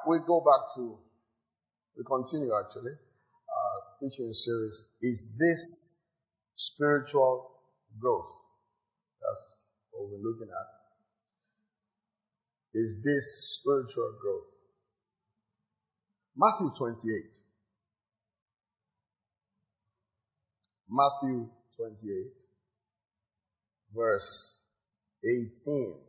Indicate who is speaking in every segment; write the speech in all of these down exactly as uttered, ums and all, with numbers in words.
Speaker 1: we go back to, we continue actually, uh, teaching series, is this spiritual growth? That's what we're looking at. Is this spiritual growth? Matthew twenty-eight. Matthew twenty-eight, verse eighteen.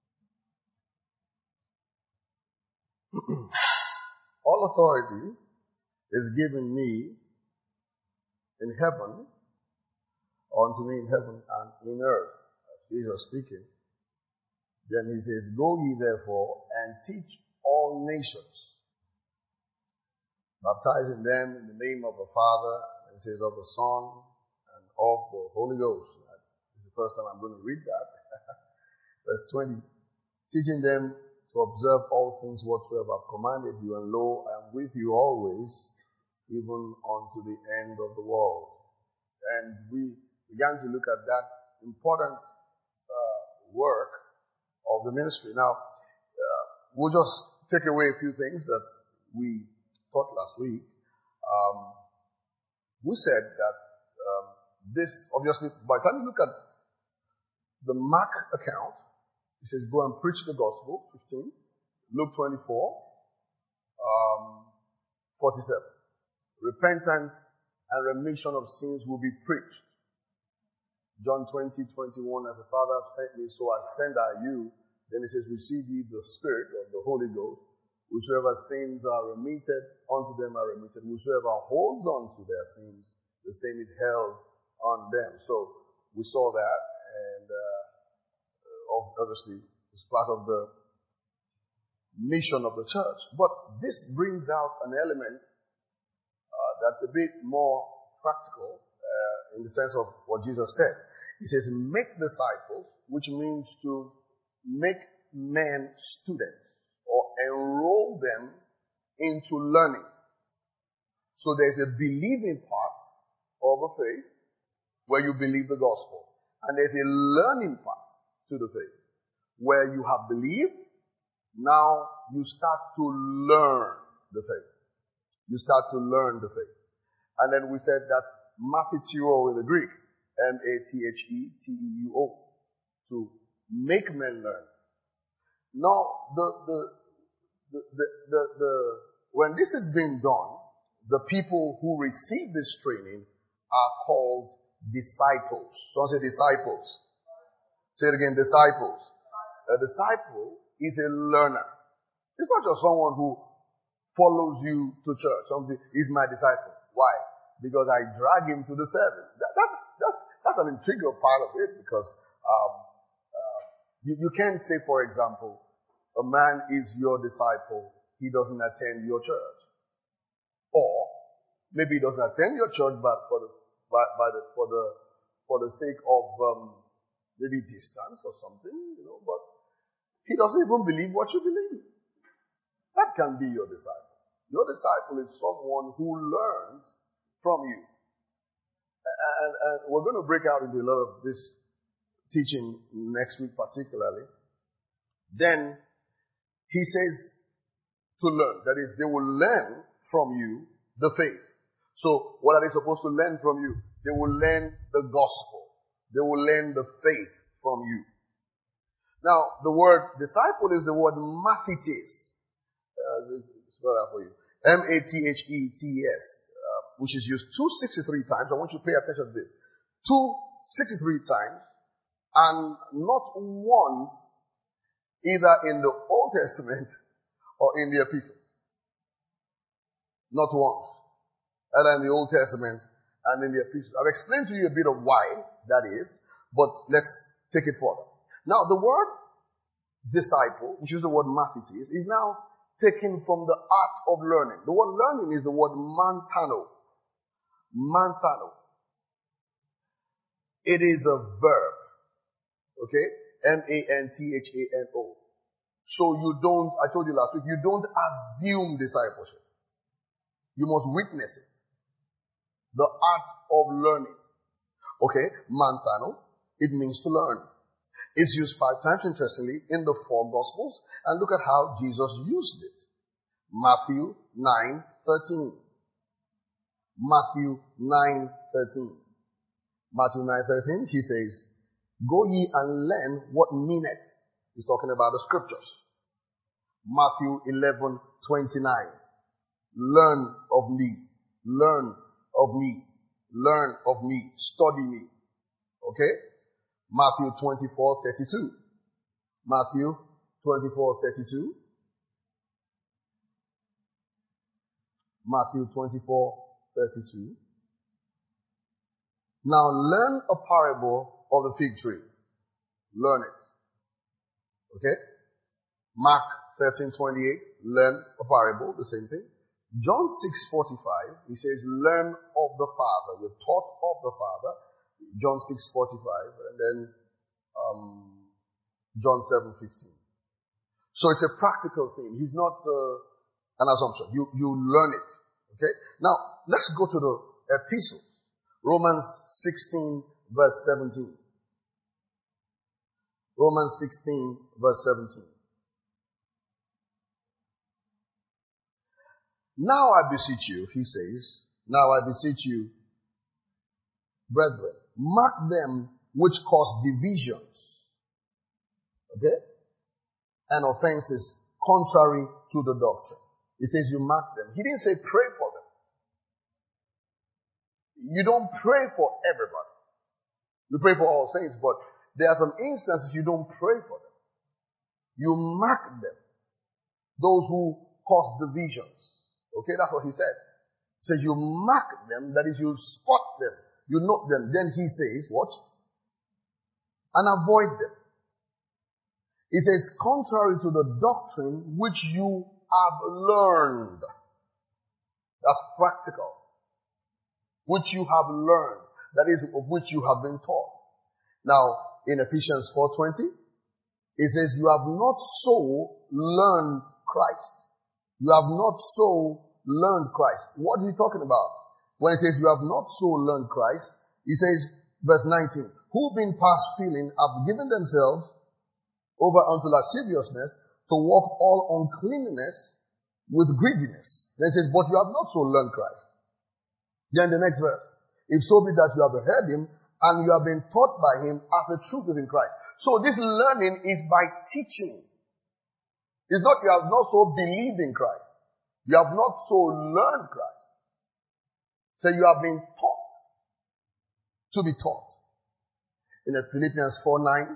Speaker 1: All authority is given me in heaven, unto me in heaven and in earth. Jesus speaking. Then he says, go ye therefore and teach all nations, baptizing them in the name of the Father, and it says of the Son, and of the Holy Ghost. This is the first time I'm going to read that. Verse twenty. Teaching them to observe all things whatsoever I've commanded you, and lo, I am with you always, even unto the end of the world. And we began to look at that important uh, work of the ministry. Now, uh, we'll just take away a few things that we taught last week. Um, we said that um, this, obviously, by the time you look at the Mark account, it says, go and preach the gospel, fifteen. Luke twenty-four, um, forty-seven. Repentance and remission of sins will be preached. John twenty, twenty-one, as the Father hath sent me, so I send are you. Then it says, receive ye the Spirit of the Holy Ghost. Whosoever sins are remitted, unto them are remitted. Whosoever holds on to their sins, the same is held on them. So we saw that, and uh, obviously it's part of the mission of the church. But this brings out an element uh, that's a bit more practical uh, in the sense of what Jesus said. He says, make disciples, which means to make men students or enroll them into learning. So there's a believing part of a faith where you believe the gospel. And there's a learning part to the faith where you have believed, now you start to learn the faith. You start to learn the faith. And then we said that mathiteuo in the Greek, M A T H E T E U O, to make men learn. Now, the, the, the, the, the, the, when this is being done, the people who receive this training are called disciples. Don't say disciples. Say it again, disciples. A disciple is a learner. It's not just someone who follows you to church. Somebody is my disciple. Why? Because I drag him to the service. That, that's, that's, that's an integral part of it, because um, uh, you, you can't say, for example, a man is your disciple, he doesn't attend your church. Or maybe he doesn't attend your church, but for the, by, by the, for the, for the sake of um, maybe distance or something, you know, but he doesn't even believe what you believe. That can be your disciple. Your disciple is someone who learns from you. And, and we're going to break out into a lot of this teaching next week particularly. Then he says to learn. That is, they will learn from you the faith. So what are they supposed to learn from you? They will learn the gospel. They will learn the faith from you. Now, the word disciple is the word mathetes. Uh, spell that for you. M A T H E T E S, uh, which is used two hundred sixty-three times. I want you to pay attention to this. two hundred sixty-three times, and not once either in the Old Testament or in the epistles. Not once. Either in the Old Testament and in the epistles. I've explained to you a bit of why that is, but let's take it further. Now, the word disciple, which is the word mathetes, is now taken from the art of learning. The word learning is the word mantano. Mantano. It is a verb. Okay? M A N T H A N O. So you don't, I told you last week, you don't assume discipleship. You must witness it. The art of learning. Okay? Mantano. It means to learn. It's used five times, interestingly, in the four Gospels. And look at how Jesus used it. Matthew nine thirteen. Matthew nine thirteen. Matthew nine thirteen, he says, go ye and learn what meaneth. He's talking about the scriptures. Matthew eleven twenty-nine. Learn of me. Learn of me. Learn of me. Study me. Okay? Matthew twenty-four thirty-two. Matthew twenty-four thirty-two. Matthew twenty-four thirty-two. Now learn a parable of the fig tree. Learn it. Okay? Mark thirteen twenty-eight. Learn a parable, the same thing. John six forty-five, he says, learn of the Father. We're taught of the Father. John six forty-five, and then um, John seven fifteen. So it's a practical thing. He's not uh, an assumption. You you learn it. Okay. Now let's go to the epistles. Romans sixteen verse seventeen. Romans sixteen verse seventeen. Now I beseech you, he says, now I beseech you, brethren, mark them which cause divisions, okay, and offenses contrary to the doctrine. He says you mark them. He didn't say pray for them. You don't pray for everybody. You pray for all saints, but there are some instances you don't pray for them. You mark them. Those who cause divisions. Okay, that's what he said. He says you mark them, that is you spot them, you note them. Then he says, what? And avoid them. He says, contrary to the doctrine which you have learned. That's practical. Which you have learned. That is, of which you have been taught. Now, in Ephesians four twenty, it says, you have not so learned Christ. You have not so learned Christ. What is he talking about? When he says you have not so learned Christ, he says, verse nineteen, who being past feeling have given themselves over unto lasciviousness to walk all uncleanness with greediness. Then he says, but you have not so learned Christ. Then the next verse, if so be that you have heard him and you have been taught by him as the truth is in Christ. So this learning is by teaching. It's not you have not so believed in Christ. You have not so learned Christ. So you have been taught to be taught. In Philippians four nine.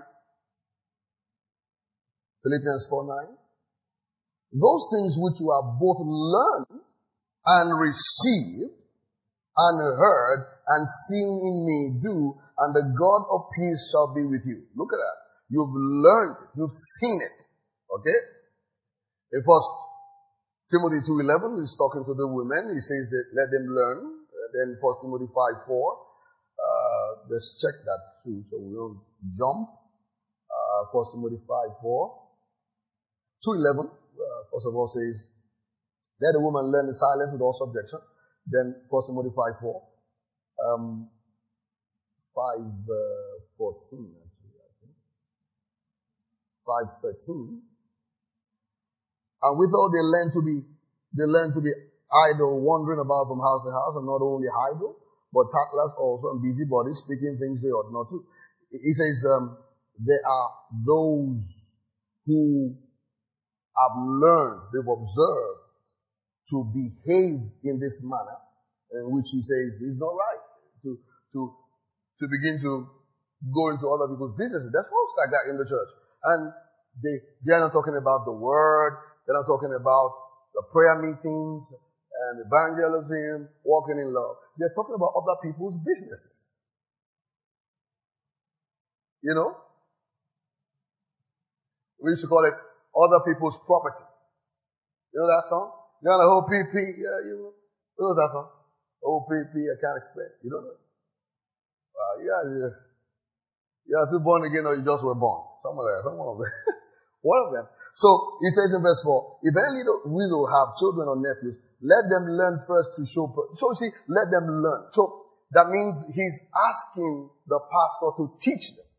Speaker 1: Philippians four nine. Those things which you have both learned and received and heard and seen in me do, and the God of peace shall be with you. Look at that. You've learned it. You've seen it. Okay? In First Timothy two eleven, he's talking to the women. He says that let them learn. And then First Timothy five four. Uh, let's check that too, so we don't jump. Uh, First Timothy five four. two eleven, uh, first of all says, let the woman learn in silence with all subjection. Then First Timothy five four. Um, five fourteen, actually, I think. five thirteen. And withal they learn to be, they learn to be idle, wandering about from house to house, and not only idle, but tattlers also, and busybodies, speaking things they ought not to. He says, um, there are those who have learned, they've observed to behave in this manner, in which he says is not right. To, to, to begin to go into other people's businesses. There's folks like that in the church. And they, they're not talking about the word. They're not talking about the prayer meetings and evangelism, walking in love. They're talking about other people's businesses. You know? We used to call it other people's property. You know that song? You know the whole P P? Yeah, you know. You know that song? O P P, I can't explain. You don't know? Uh, yeah, yeah. You are too born again or you just were born. Somewhere there, some one of them. One of them. So, he says in verse four, if any widow have children or nephews, let them learn first to show, so you see, let them learn. So, that means he's asking the pastor to teach them.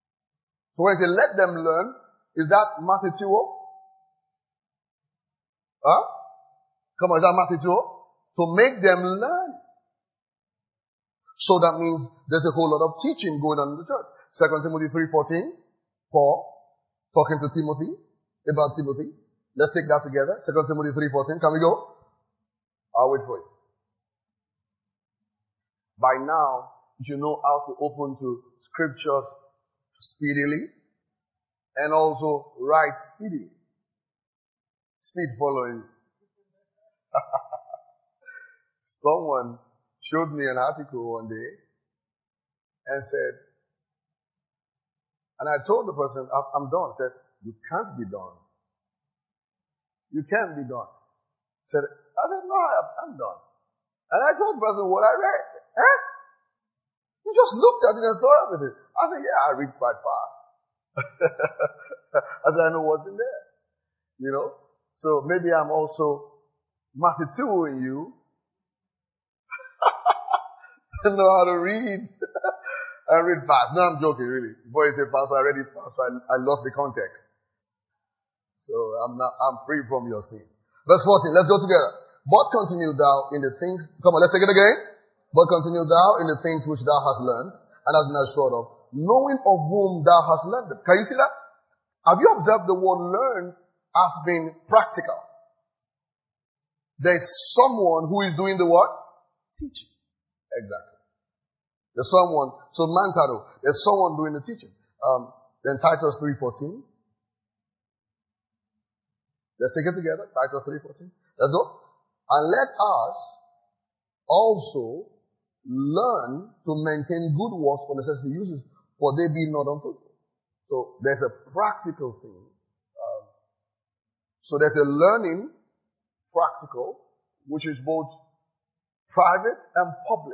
Speaker 1: So when he says let them learn, is that Matthew two? Huh? Come on, is that Matthew two? To make them learn. So that means there's a whole lot of teaching going on in the church. Second Timothy three fourteen. Paul talking to Timothy about Timothy. Let's take that together. Second Timothy three fourteen. Can we go? I'll wait for you. By now, you should know how to open to scriptures speedily and also write speedily. Speed following. Someone showed me an article one day and said, and I told the person, I'm done. Said, you can't be done. You can't be done. Said, I said, no, I'm done. And I told the person what I read. Eh? He just looked at it and saw everything. I said, yeah, I read quite fast. I said, I know what's in there. You know? So maybe I'm also Matthew two in you to know how to read. I read fast. No, I'm joking, really. Before you say fast, I read it fast, so I, I lost the context. So I'm not, I'm free from your sin. Verse fourteen, let's go together. But continue thou in the things, come on, let's take it again. But continue thou in the things which thou hast learned, and hast been assured of, knowing of whom thou hast learned them. Can you see that? Have you observed the word learned as being practical? There's someone who is doing the what? Teaching. Exactly. There's someone, so Mantaro, there's someone doing the teaching. Um, then Titus three fourteen. Let's take it together. Titus three fourteen. Let's go. And let us also learn to maintain good works for necessary uses, for they be not unfruitful. So there's a practical thing. Um, so there's a learning practical, which is both private and public.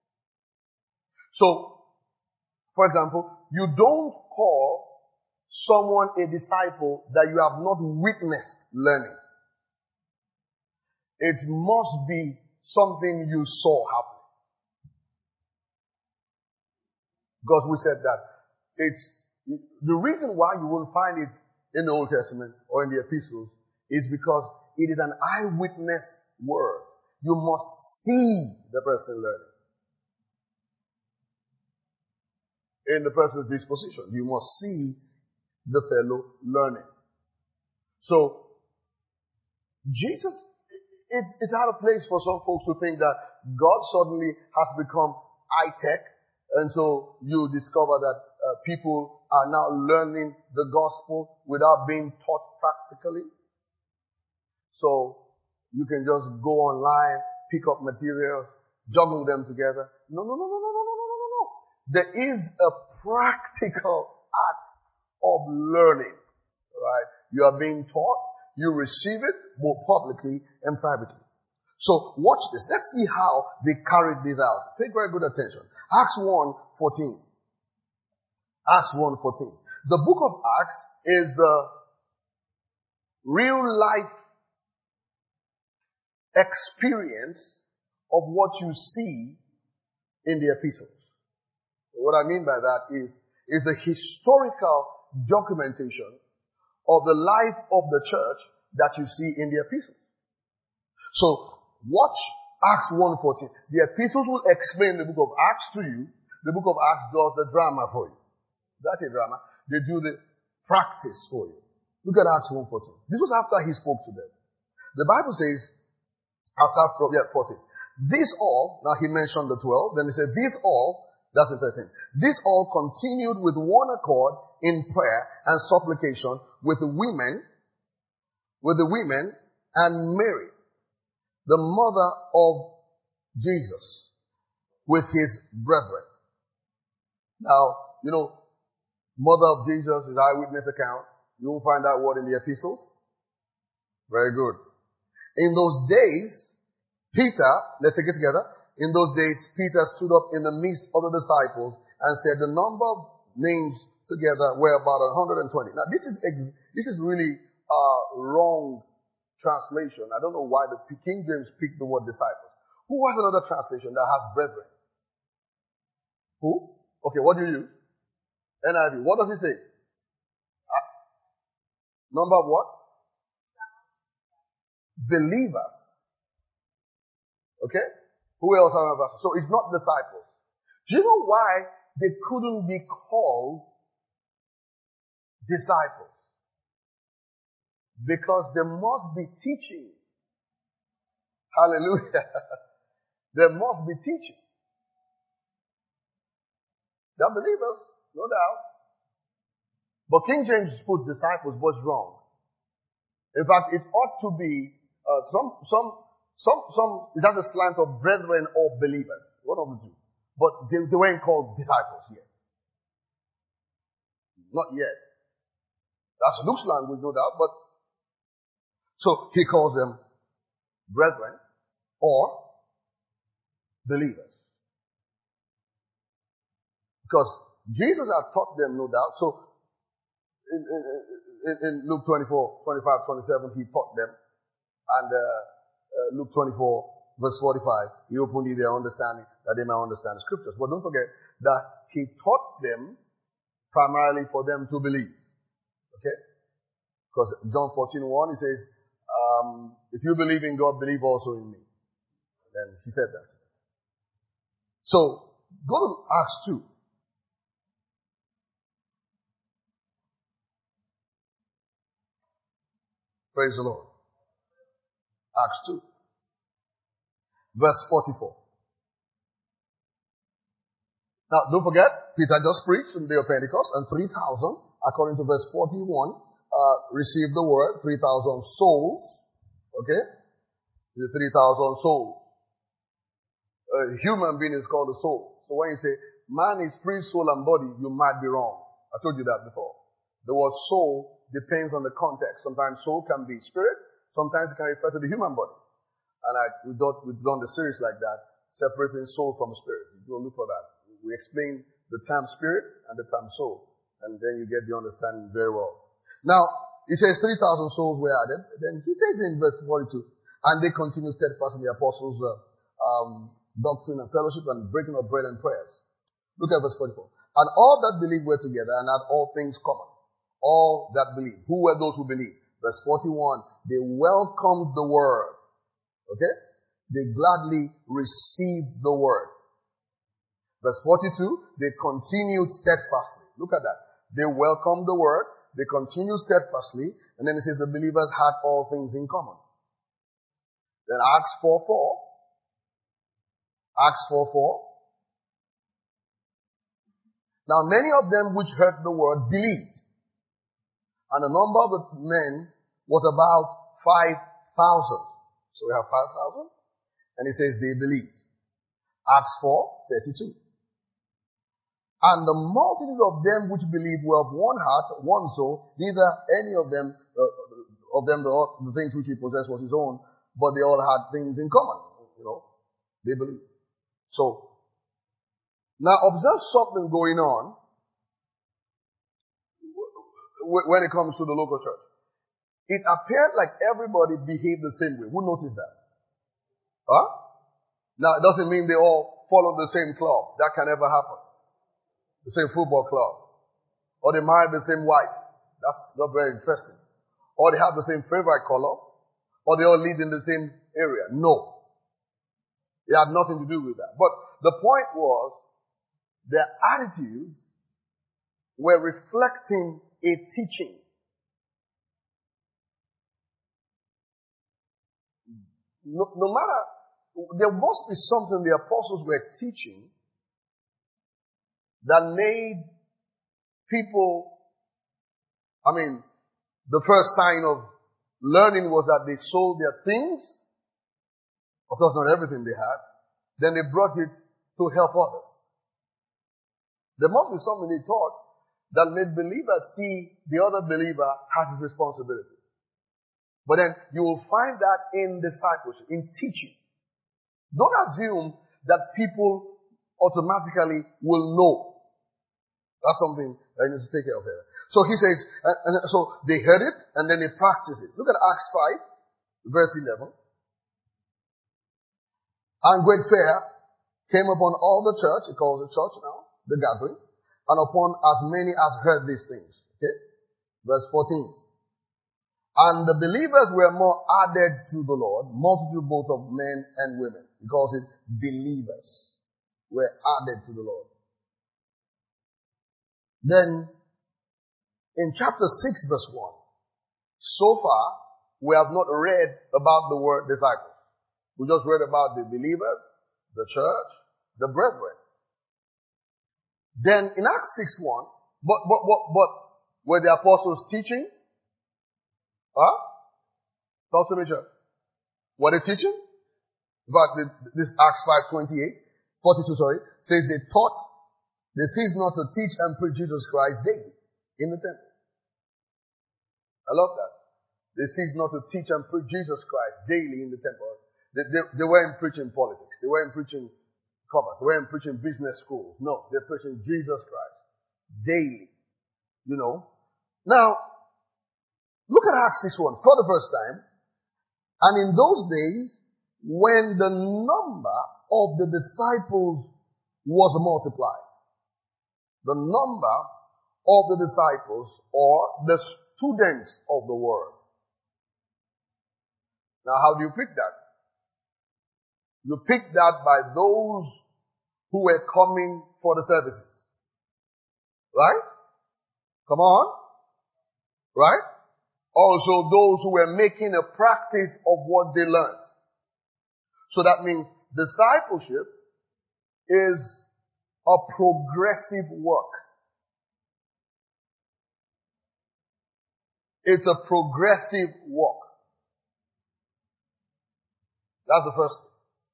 Speaker 1: So, for example, you don't call someone a disciple that you have not witnessed learning. It must be something you saw happen. Because we said that it's the reason why you will find it in the Old Testament or in the epistles is because it is an eyewitness word. You must see the person learning. In the person's disposition, you must see the fellow learning. So, Jesus, it's, it's out of place for some folks to think that God suddenly has become high-tech, and so you discover that uh, people are now learning the gospel without being taught practically. So, you can just go online, pick up materials, juggle them together. No, no, no, no, no, no, no, no, no, no. There is a practical act of learning, right? You are being taught, you receive it both publicly and privately. So watch this. Let's see how they carried this out. Pay very good attention. Acts one fourteen. Acts one fourteen. The book of Acts is the real life experience of what you see in the epistles. What I mean by that is, is a historical documentation of the life of the church that you see in the epistles. So, watch Acts one fourteen. The epistles will explain the book of Acts to you. The book of Acts does the drama for you. That's a drama. They do the practice for you. Look at Acts one fourteen. This was after he spoke to them. The Bible says, after yeah, fourteen. These all, now he mentioned the twelve, then he said, these all, that's in thirteen. This all continued with one accord in prayer and supplication with the women, with the women and Mary, the mother of Jesus, with his brethren. Now, you know, mother of Jesus is eyewitness account. You will find that word in the epistles. Very good. In those days, Peter, let's take it together. In those days, Peter stood up in the midst of the disciples and said the number of names together were about one hundred twenty. Now, this is ex- this is really uh, wrong translation. I don't know why the King James picked the word disciples. Who has another translation that has brethren? Who? Okay, what do you use? N I V. What does it say? Uh, number of what? believers. Okay? Who else are believers? So it's not disciples. Do you know why they couldn't be called disciples? Because they must be teaching. Hallelujah. They must be teaching. They're believers, no doubt. But King James put disciples was wrong. In fact, it ought to be uh, some some some some. It has a slant of brethren or believers. One of the two. But they, they weren't called disciples yet. Not yet. That's Luke's language, no doubt. But so he calls them brethren or believers. Because Jesus had taught them, no doubt. So in, in, in Luke twenty-four, twenty-five, twenty-seven, he taught them. And uh, uh, Luke twenty-four, verse forty-five, he opened their understanding that they may understand the scriptures. But don't forget that he taught them primarily for them to believe. Okay? Because John fourteen one, he says, um, if you believe in God, believe also in me. Then he said that. So, go to Acts two. Praise the Lord. Acts two. Verse forty-four. Now, don't forget, Peter just preached on the day of Pentecost, and three thousand, according to verse forty-one, uh, received the word, three thousand souls. Okay? The three thousand souls. A human being is called a soul. So when you say, man is spirit, soul, and body, you might be wrong. I told you that before. The word soul depends on the context. Sometimes soul can be spirit. Sometimes it can refer to the human body. And I, we thought we've done the series like that, separating soul from spirit. You go look for that. We explain the term spirit and the term soul. And then you get the understanding very well. Now, he says three thousand souls were added. Then he says in verse forty-two, and they continued steadfast in the apostles' uh, um, doctrine and fellowship and breaking of bread and prayers. Look at verse forty-four. And all that believed were together and had all things common. All that believed. Who were those who believed? Verse forty-one. They welcomed the word. Okay? They gladly received the word. Verse forty-two. They continued steadfastly. Look at that. They welcomed the word. They continued steadfastly. And then it says the believers had all things in common. Then Acts four four. Acts four four. Now many of them which heard the word believed. And the number of the men was about five thousand. So we have five thousand. And it says they believed. Acts four thirty-two. And the multitude of them which believed were of one heart, one soul. Neither any of them, uh, of them, the, the things which he possessed was his own, but they all had things in common. You know, they believed. So, now observe something going on when it comes to the local church. It appeared like everybody behaved the same way. Who noticed that? Huh? Now, it doesn't mean they all follow the same club. That can never happen. The same football club. Or they married the same wife. That's not very interesting. Or they have the same favorite color. Or they all live in the same area. No. It had nothing to do with that. But the point was, their attitudes were reflecting a teaching. No, no matter, there must be something the apostles were teaching that made people, I mean, the first sign of learning was that they sold their things. Of course, not everything they had. Then they brought it to help others. There must be something they taught that made believers see the other believer has his responsibility. But then you will find that in discipleship, in teaching. Don't assume that people automatically will know. That's something that you need to take care of here. So he says, and, and so they heard it and then they practiced it. Look at Acts five, verse eleven. And great fear came upon all the church, he calls it church now, the gathering, and upon as many as heard these things. Okay? Verse fourteen. And the believers were more added to the Lord, multitude both of men and women. He calls it believers were added to the Lord. Then, in chapter six verse one, so far, we have not read about the word disciples. We just read about the believers, the church, the brethren. Then in Acts six one, but, but, but, but, were the apostles teaching? Huh? Talk to me, church. Were they teaching? But this Acts five twenty-eight, forty-two, sorry, says they taught, they ceased not to teach and preach Jesus Christ daily in the temple. I love that. They ceased not to teach and preach Jesus Christ daily in the temple. They, they, they weren't preaching politics. They weren't preaching commerce. They weren't preaching business schools. No, they're preaching Jesus Christ daily. You know. Now, look at Acts six one for the first time. And in those days, when the number of the disciples was multiplied, the number of the disciples or the students of the word. Now, how do you pick that? You pick that by those who were coming for the services. Right? Come on. Right? Also those who were making a practice of what they learned. So that means discipleship is a progressive work. It's a progressive work. That's the first thing.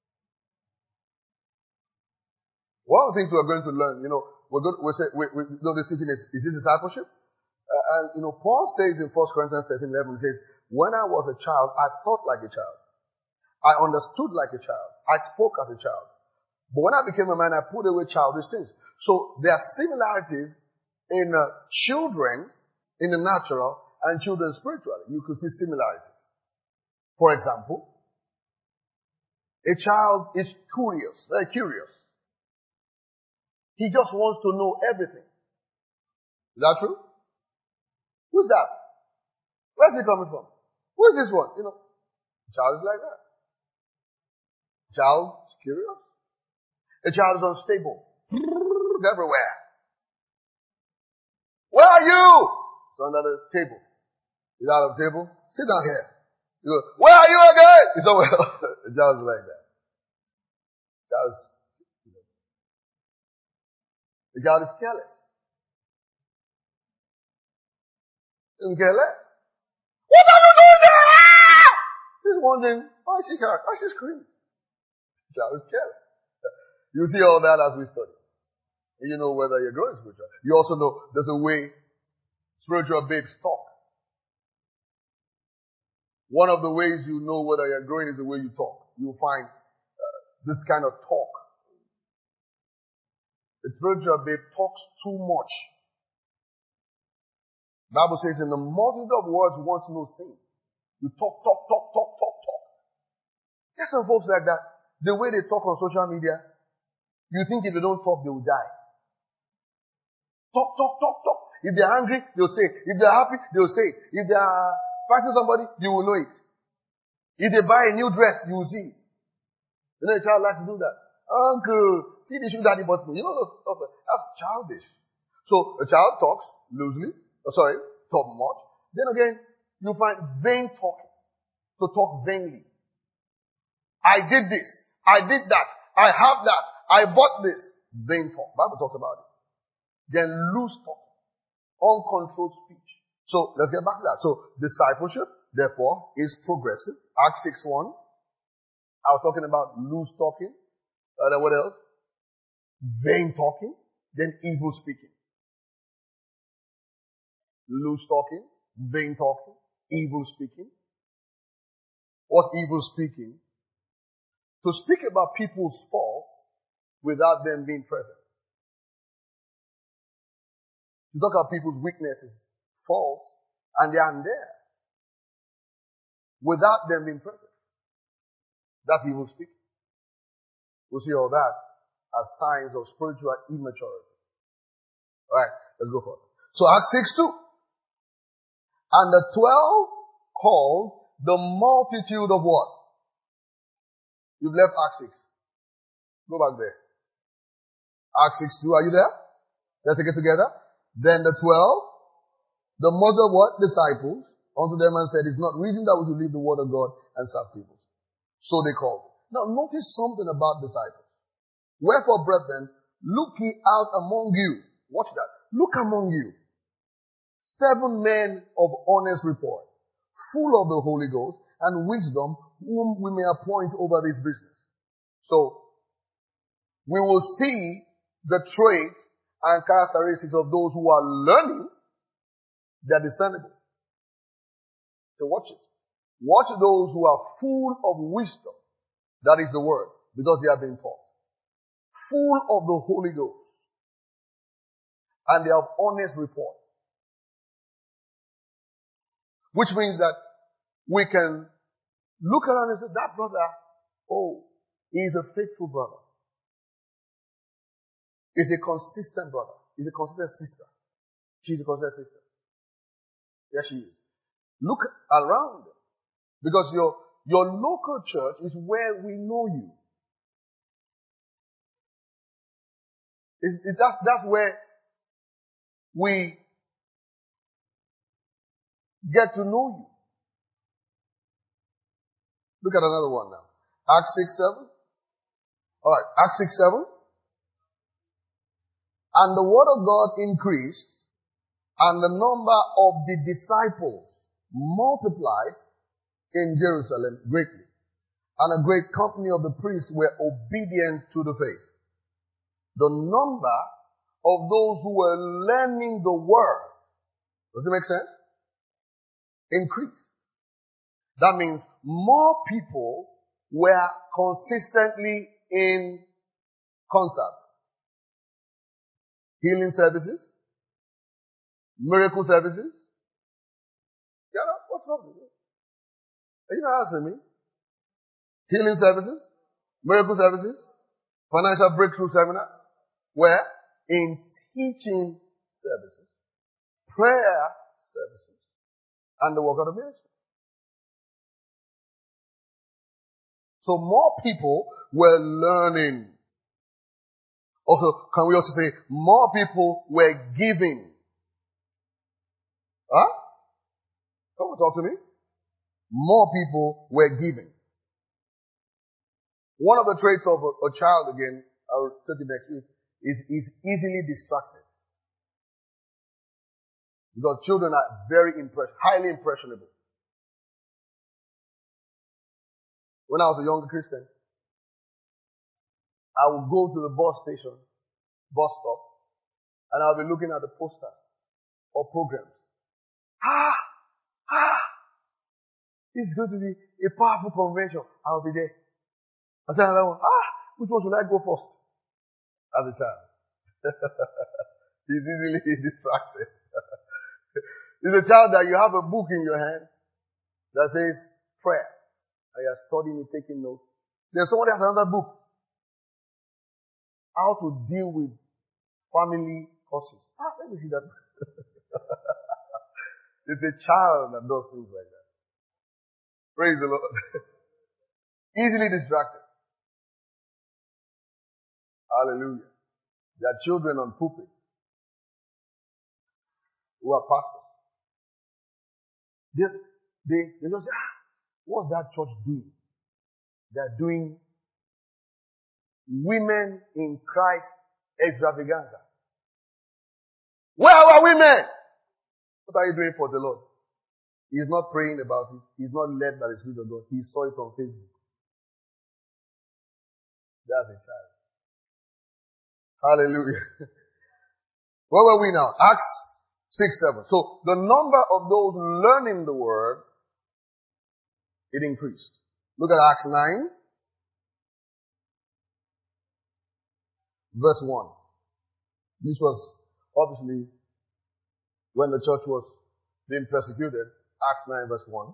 Speaker 1: One of the things we're going to learn, you know, we're going to, we say, we, we know this teaching is, is this discipleship? Uh, and, you know, Paul says in First Corinthians thirteen eleven, he says, when I was a child, I thought like a child. I understood like a child. I spoke as a child. But when I became a man, I put away childish things. So there are similarities in uh, children in the natural and children spiritually. You could see similarities. For example, a child is curious, very curious. He just wants to know everything. Is that true? Who's that? Where's he coming from? Who is this one? You know, a child is like that. A child is curious. A child is unstable. Everywhere. Where are you? It's under the table. He's out of the table. Sit down here. You go, where are you again? He's somewhere else. A child is like that. A child is, you know, the child is careless. Doesn't care less. What are you doing there? Ah! He's wondering, why is she crying? Why is she screaming? The child is careless. You see all that as we study. And you know whether you're growing spiritual. You also know there's a way spiritual babes talk. One of the ways you know whether you're growing is the way you talk. You'll find uh, this kind of talk. The spiritual babe talks too much. The Bible says in the multitude of words once no sin. You talk, talk, talk, talk, talk, talk. There's some folks like that. The way they talk on social media, you think if they don't talk, they will die. Talk, talk, talk, talk. If they're angry, they'll say it. If they're happy, they'll say it. If they're fighting somebody, you will know it. If they buy a new dress, you will see it. You know, a child likes to do that. Uncle, see the shoe daddy bought me. You know those stuff. That's childish. So a child talks loosely. Oh, sorry, talk much. Then again, you find vain talking. To talk vainly. I did this. I did that. I have that. I bought this. Vain talk. Bible talks about it. Then loose talk. Uncontrolled speech. So let's get back to that. So discipleship, therefore, is progressive. Acts six one. I was talking about loose talking. Uh, what else? Vain talking. Then evil speaking. Loose talking. Vain talking. Evil speaking. What's evil speaking? To speak about people's faults without them being present. To talk about people's weaknesses, faults, and they aren't there. Without them being present. That's evil speaking. We'll see all that as signs of spiritual immaturity. Alright, let's go forward. So Acts six two. And the twelve called the multitude of what? You've left Acts six. Go back there. Acts six two. Are you there? Let's take it together. Then the twelve, the mother what? Disciples, unto them and said, it's not reason that we should leave the word of God and serve people. So they called. Now notice something about disciples. Wherefore, brethren, look ye out among you. Watch that. Look among you. Seven men of honest report, full of the Holy Ghost and wisdom, whom we may appoint over this business. So, we will see the traits and characteristics of those who are learning. They're discernible. So watch it. Watch those who are full of wisdom. That is the word, because they have been taught. Full of the Holy Ghost. And they have honest report. Which means that we can look around and say, that brother, oh, he is a faithful brother. He's a consistent brother. He's a consistent sister. She's a consistent sister. Yes, she is. Look around. Because your, your local church is where we know you. It's, it, that's, that's where we get to know you. Look at another one now. Acts six seven. Alright, Acts six seven. And the word of God increased, and the number of the disciples multiplied in Jerusalem greatly. And a great company of the priests were obedient to the faith. The number of those who were learning the word, does it make sense? Increased. That means more people were consistently in concerts. Healing services. Miracle services. Yeah, what's wrong with you? Are you not answering me? Healing services. Miracle services. Financial breakthrough seminar. Where? In teaching services. Prayer services. And the work of the ministry. So more people were learning. Also, can we also say more people were giving? Huh? Come on, talk to me. More people were giving. One of the traits of a, a child, again, I'll take it next week, is, is easily distracted. Because children are very impress, highly impressionable. When I was a younger Christian, I would go to the bus station, bus stop, and I'll be looking at the posters or programs. Ah! Ah! This is going to be a powerful convention. I'll be there. I said another one. Ah! Which one should I go first? As a child. He's easily distracted. He's a child that you have a book in your hand that says prayer. And you're studying it, taking notes. Then somebody has another book. How to deal with family causes. Ah, let me see that. It's a child that does things like that. Praise the Lord. Easily distracted. Hallelujah. There are children on pulpit who are pastors. They, they, they just say, ah, what's that church doing? They're doing women in Christ extravaganza. Where are our women? What are you doing for the Lord? He's not praying about it. He's not led by the Spirit of God. He saw it on Facebook. That's a child. Hallelujah. Where were we now? Acts six, seven. So the number of those learning the word, it increased. Look at Acts nine, verse one. This was obviously when the church was being persecuted. Acts nine, verse one.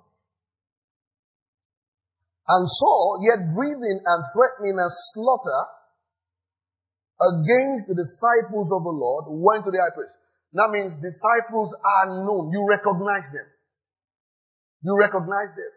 Speaker 1: And Saul, yet breathing and threatening a slaughter against the disciples of the Lord, went to the high priest. That means disciples are known. You recognize them. You recognize them.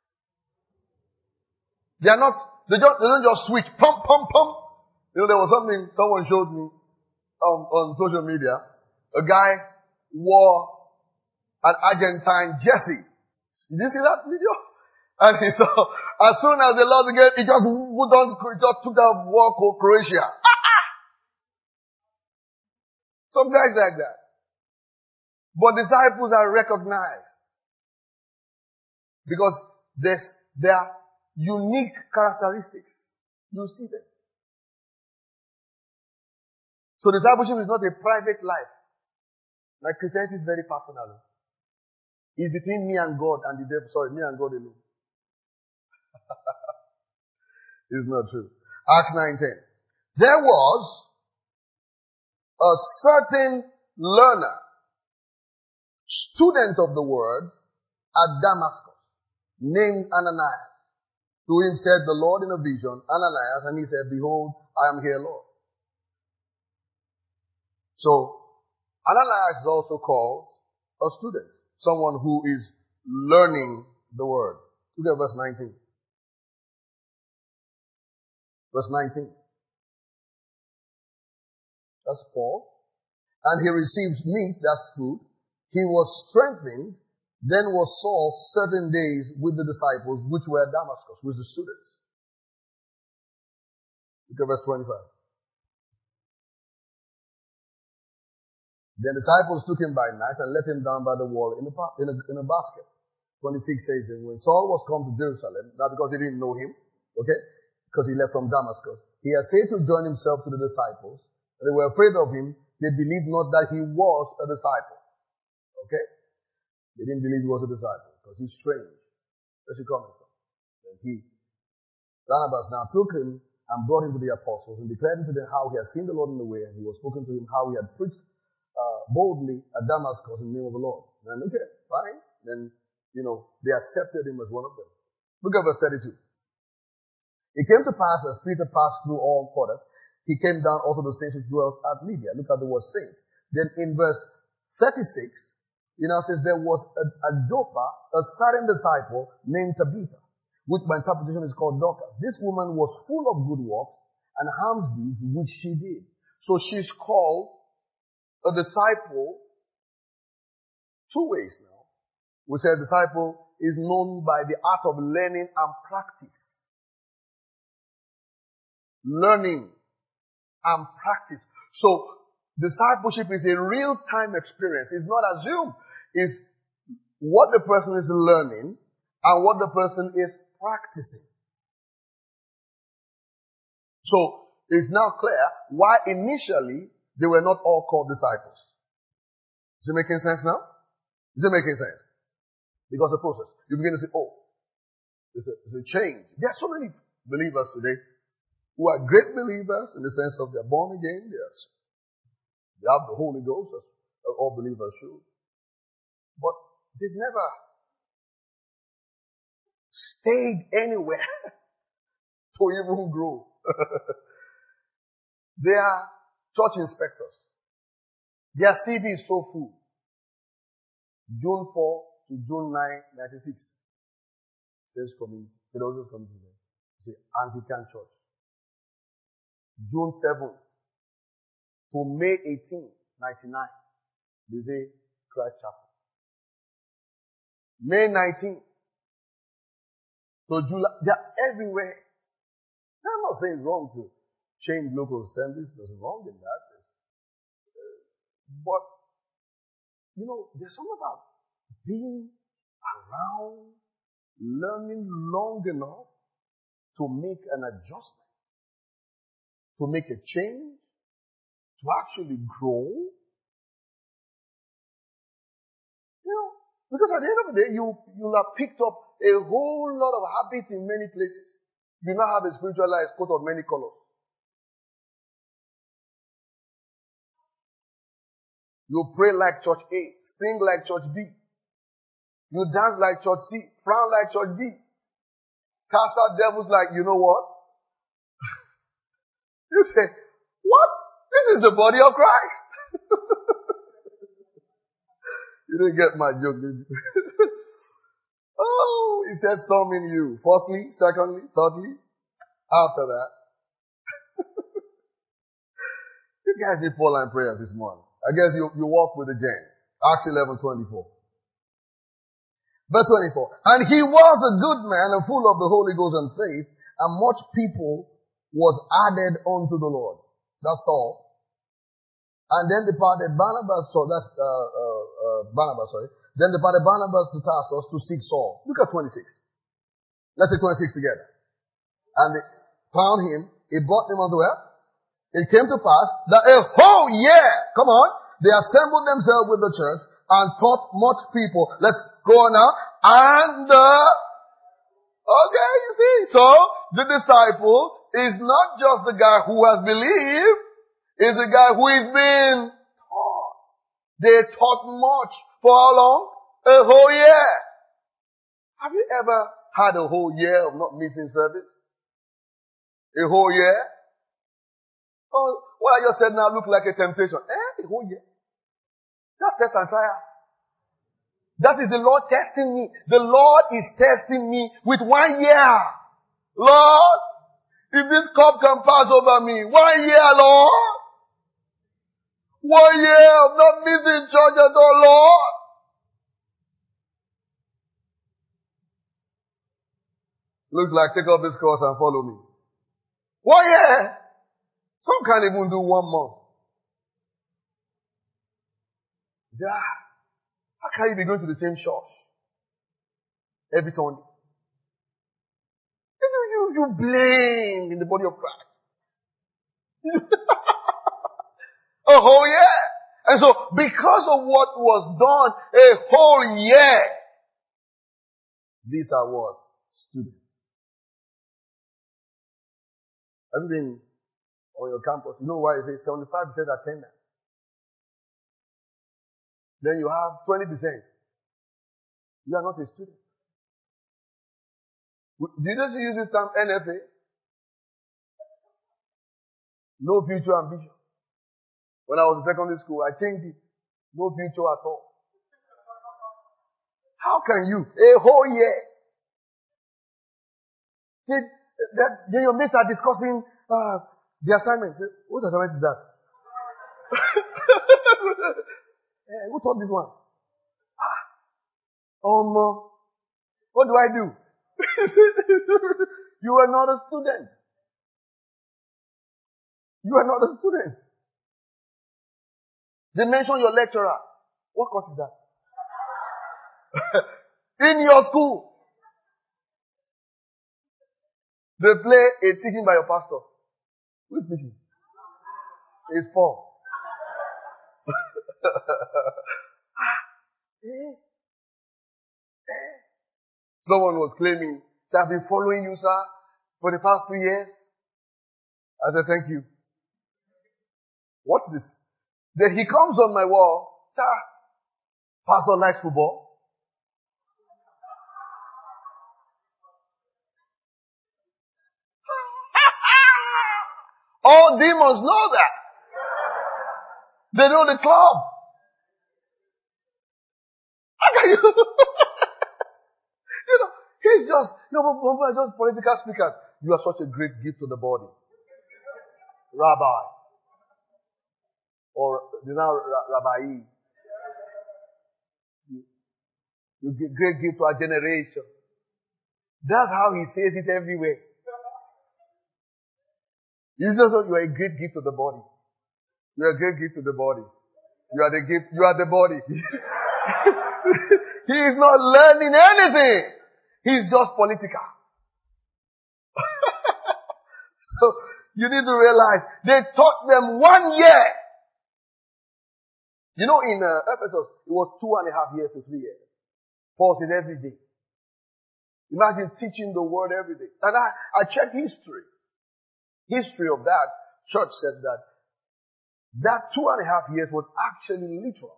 Speaker 1: They are not, they just, they don't just switch, pump, pump, pump. You know, there was something someone showed me um, on social media. A guy wore an Argentine jersey. Did you see that video? And he saw, as soon as they lost the game, he just put on, he just took that war called Croatia. Some guys like that. But disciples are recognized because there's, there are unique characteristics. You see them. So discipleship is not a private life. Like Christianity is very personal. It's between me and God and the devil. Sorry, me and God alone. It's not true. Acts nine ten. There was a certain learner, student of the word, at Damascus, named Ananias. To him said the Lord in a vision, Ananias, and he said, behold, I am here, Lord. So, Ananias is also called a student, someone who is learning the word. Look at verse nineteen. Verse nineteen. That's Paul. And he received meat, that's food. He was strengthened. Then was Saul certain days with the disciples, which were at Damascus, with the students. Look at verse twenty-five. The disciples took him by night and let him down by the wall in a, in a, in a basket. twenty-six says, and when Saul was come to Jerusalem, not because he didn't know him, okay, because he left from Damascus, he essayed to join himself to the disciples, and they were afraid of him. They believed not that he was a disciple. Okay? They didn't believe he was a disciple because he's strange. Where's he coming from? And he, Barnabas now took him and brought him to the apostles and declared unto them how he had seen the Lord in the way, and he was spoken to him how he had preached uh, boldly at Damascus in the name of the Lord. And okay, fine. Then, you know, they accepted him as one of them. Look at verse thirty-two. It came to pass as Peter passed through all quarters, he came down also to the saints which dwelt at Lydia. Look at the word saints. Then in verse thirty-six, you know, it says there was a, a Joppa, a certain disciple named Tabitha, which by interpretation is called Dorcas. This woman was full of good works and alms deeds which she did. So she's called a disciple two ways now. We say a disciple is known by the art of learning and practice. Learning and practice. So discipleship is a real-time experience. It's not assumed. It's what the person is learning and what the person is practicing. So it's now clear why initially they were not all called disciples. Is it making sense now? Is it making sense? Because the process. You begin to say, oh, there's a, there's a change. There are so many believers today who are great believers in the sense of they're born again, they, are, they have the Holy Ghost, as all believers should. But they've never stayed anywhere to even grow. They are church inspectors. Their C V is so full. June fourth to June ninth, ninety-six. Says community. Philosophers community. The Anglican Church. June seventh to May eighteenth, ninety-nine. They say Christ Chapel. May nineteenth to July. They are everywhere. I'm not saying it's wrong to change local assemblies. There's wrong in that. But, you know, there's something about being around, learning long enough to make an adjustment, to make a change, to actually grow. You know, because at the end of the day, you, you'll have picked up a whole lot of habits in many places. You now have a spiritual life coat of many colors. You pray like church A, sing like church B. You dance like church C, frown like church D. Cast out devils like, you know what? You say, what? This is the body of Christ. You didn't get my joke, did you? Oh, he said some in you. Firstly, secondly, thirdly, after that. You guys need four line prayers this morning. I guess you, you walk with the Jen. Acts eleven twenty-four. Verse twenty-four. And he was a good man and full of the Holy Ghost and faith, and much people was added unto the Lord. That's all. And then departed Barnabas, so that's, uh, uh, uh, Barnabas, sorry. Then departed Barnabas to Tarsus to seek Saul. Look at twenty-six. Let's say twenty-six together. And they found him. He brought him unto where? It came to pass that a whole year, come on, they assembled themselves with the church and taught much people. Let's go on now. And, uh, okay, you see. So, the disciple is not just the guy who has believed, is the guy who is being taught. They taught much. For how long? A whole year. Have you ever had a whole year of not missing service? A whole year? Oh, what I just said now look like a temptation. Eh, a whole year. That's test and trial. That is the Lord testing me. The Lord is testing me with one year. Lord, if this cup can pass over me, one year, Lord. One year of not missing church at all, Lord. Looks like take up this cross and follow me. One year. Some can't even do one month. Yeah. How can you be going to the same church every Sunday? You, you, you blame in the body of Christ. A whole year. And so, because of what was done a whole year, these are what? Students. Have you been on your campus? You know why it says seventy-five percent attendance? Then you have twenty percent. You are not a student. Did you just use this term N F A? No future ambition. When I was in secondary school, I changed it. No future at all. How can you? A whole year. Then, that, then your mates are discussing uh, the assignment. What assignment is that? Hey, who taught this one? Um, uh, what do I do? You are not a student. You are not a student. They mention your lecturer. What course is that? In your school. They play a teaching by your pastor. Who is speaking? It's Paul. eh? Eh? Someone was claiming, I've been following you, sir, for the past two years. I said, thank you. What's this? Then he comes on my wall, sir, pastor likes football. All demons know that. They know the club. How can you? You know, he's just, you know, but just political speakers. You are such a great gift to the body. Rabbi. Or, you know, Rabbi. You, you give great gift to our generation. That's how he says it everywhere. He says you are a great gift to the body. You are a great gift to the body. You are the gift, you are the body. He is not learning anything. He's just political. So, you need to realize, they taught them one year. You know, in uh, Ephesus, it was two and a half years to three years. Paul said every day. Imagine teaching the word every day. And I, I checked history. History of that church said that that two and a half years was actually literal.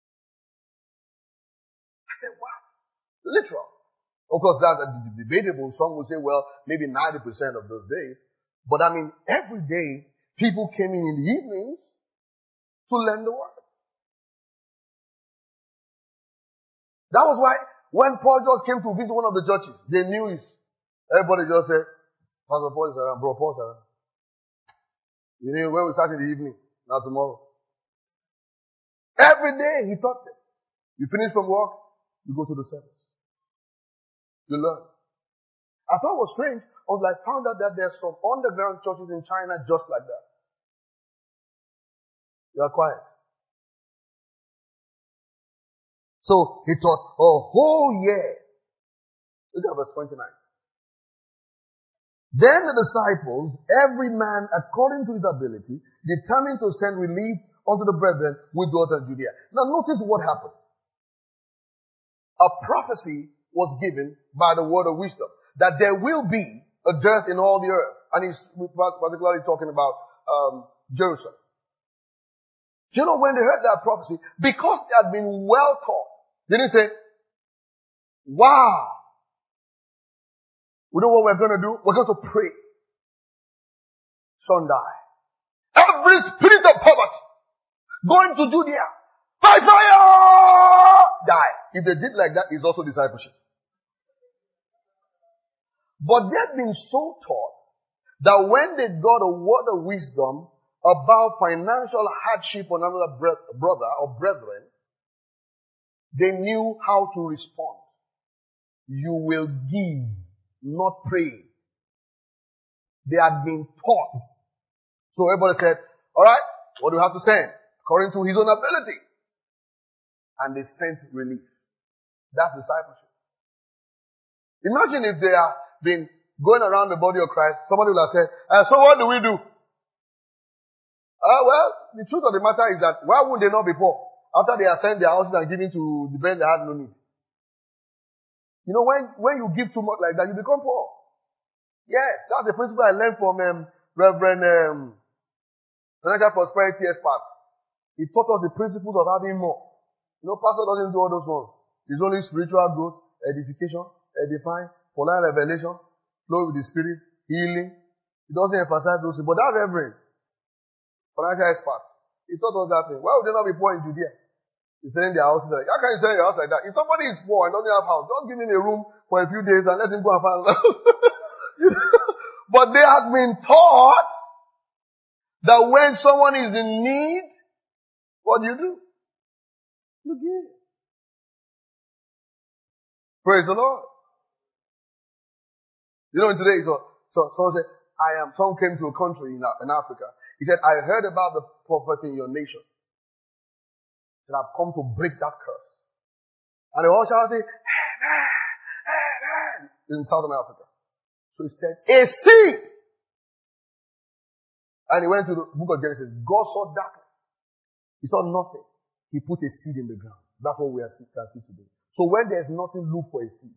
Speaker 1: I said, what? Literal. Of course, that's debatable. Some would say, well, maybe ninety percent of those days. But I mean, every day, people came in in the evenings to learn the word. That was why When Paul just came to visit one of the churches, they knew it. Everybody just said, Pastor Paul is around, bro, Paul's around. You know, when we start in the evening, not tomorrow. Every day he taught them. You finish from work, you go to the service. You learn. I thought it was strange. I was like, found out that there's some underground churches in China just like that. You are quiet. So he taught a whole year. Look at verse twenty-nine. Then the disciples, every man according to his ability, determined to send relief unto the brethren with daughter Judea. Now notice what happened. A prophecy was given by the word of wisdom that there will be a dearth in all the earth. And he's particularly talking about um, Jerusalem. You know, when they heard that prophecy, because they had been well taught, they didn't say, wow, we know what we're going to do. We're going to pray. Son die. Every spirit of poverty going to Judea, by fire, die. If they did like that, it's also discipleship. But they had been so taught that when they got a word of wisdom about financial hardship on another brother or brethren, they knew how to respond. You will give, not pray. They had been taught. So everybody said, alright, what do you have to send? According to his own ability. And they sent relief. That's discipleship. Imagine if they have been going around the body of Christ, somebody will have said, uh, so what do we do? Uh, well, the truth of the matter is that why would they not be poor? After they have sent their houses and given to the men that have no need. You know, when, when you give too much like that, you become poor. Yes, that's the principle I learned from um, Reverend um, Financial Prosperity Expert. He taught us the principles of having more. You know, pastor doesn't do all those ones. It's only spiritual growth, edification, edifying, polite revelation, flow with the Spirit, healing. He doesn't emphasize those things. But that Reverend, Financial Expert, he taught us that thing. Why would they not be poor in Judea? He's selling their houses like, how can you sell your house like that? If somebody is poor and doesn't have a house, just give him a room for a few days and let him go and find a house. But they have been taught that when someone is in need, what do you do? You give. Praise the Lord. You know, today, so, so someone said, I am, someone came to a country in, in Africa. He said, I heard about the poverty in your nation. And I've come to break that curse. And they all shouted, amen, amen, in Southern Africa. So he said, a seed. And he went to the book of Genesis. God saw darkness. He saw nothing. He put a seed in the ground. That's what we are see, can see today. So when there's nothing, look for a seed.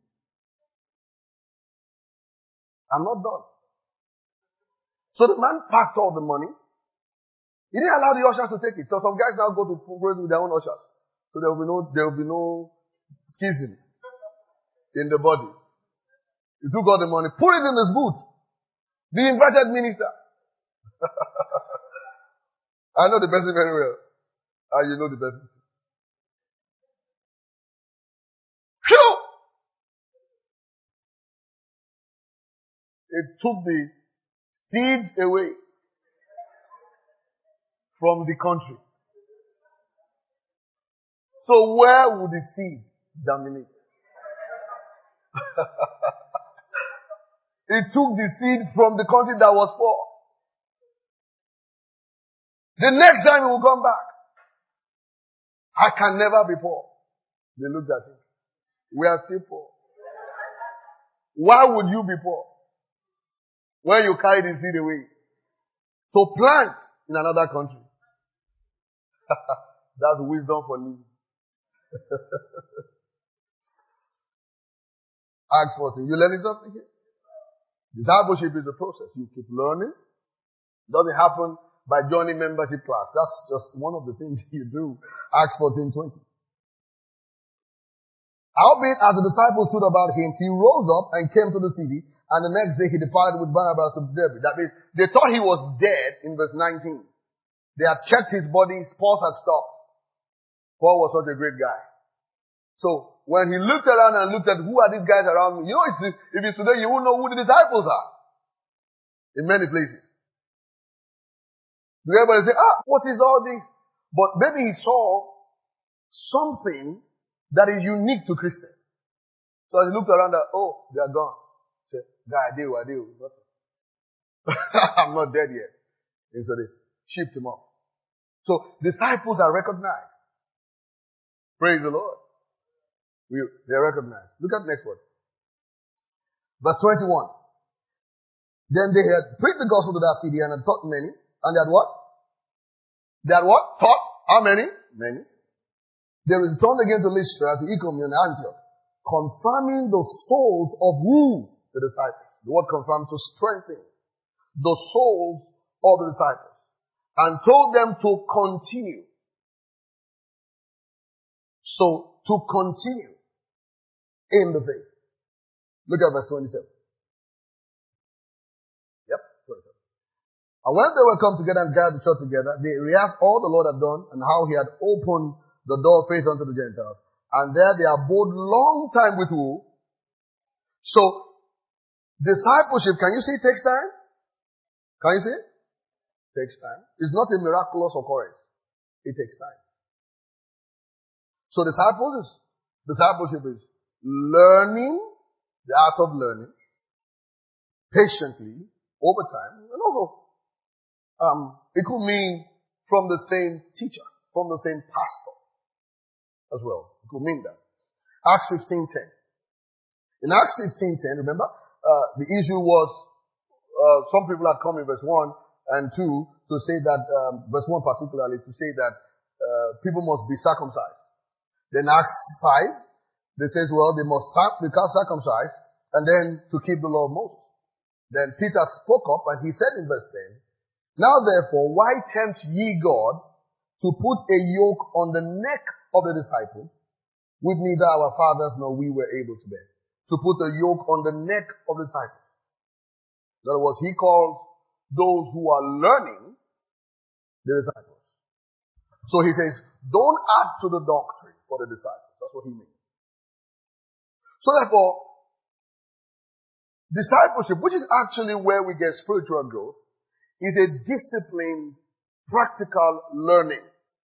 Speaker 1: I'm not done. So the man packed all the money. He didn't allow the ushers to take it. So some guys now go to programs with their own ushers. So there will be no, there will be no schism in the body. He took all the money, put it in his boot. The invited minister. I know the person very well. Ah, you know the person. Phew! It took the seed away from the country. So where would the seed germinate? It took the seed from the country that was poor. The next time he will come back. I can never be poor. They looked at him. We are still poor. Why would you be poor? When you carry the seed away. To plant in another country. That's wisdom for living. Acts fourteen. You learning something here? Discipleship is a process. You keep learning. It doesn't happen by joining membership class. That's just one of the things you do. Acts fourteen twenty. Howbeit, as the disciples stood about him, he rose up and came to the city, and the next day he departed with Barnabas to Derbe. That means they thought he was dead in verse nineteen. They had checked his body, his pulse had stopped. Paul was such a great guy. So when he looked around and looked at who are these guys around me, you know, it's, if it's today, you won't know who the disciples are. In many places. Everybody say, ah, what is all this? But maybe he saw something that is unique to Christians. So as he looked around, that, oh, they are gone. He said, guy, I do, I do. I'm not dead yet. And so they shipped him off. So disciples are recognized. Praise the Lord. We, they are recognized. Look at the next one. Verse twenty-one. Then they had preached the gospel to that city and had taught many. And they had what? They had what? Taught. How many? Many. They returned again to Lystra, to Iconium and Antioch, confirming the souls of who? The disciples. The word confirm, to strengthen the souls of the disciples. And told them to continue. So, to continue in the faith. Look at verse twenty-seven. Yep, twenty-seven. And when they were come together and gathered the church together, they rehearsed all the Lord had done and how he had opened the door of faith unto the Gentiles. And there they abode long time with who? So, discipleship, can you see it takes time? Can you see it? Takes time. It's not a miraculous occurrence. It takes time. So disciples is, discipleship is learning, the art of learning, patiently, over time, and also, um, it could mean from the same teacher, from the same pastor as well. It could mean that. Acts fifteen ten. In Acts fifteen ten, remember, uh, the issue was, uh, some people had come in verse one and two to say that, um, verse one particularly, to say that, uh, people must be circumcised. Then Acts five, they says, well, they must become circumcised and then to keep the law of Moses. Then Peter spoke up and he said in verse ten, now therefore, why tempt ye God to put a yoke on the neck of the disciples, which neither our fathers nor we were able to bear? To put a yoke on the neck of the disciples. In other words, he calls those who are learning the disciples. So he says, don't add to the doctrine for the disciples. That's what he means. So therefore, discipleship, which is actually where we get spiritual growth, is a disciplined, practical learning.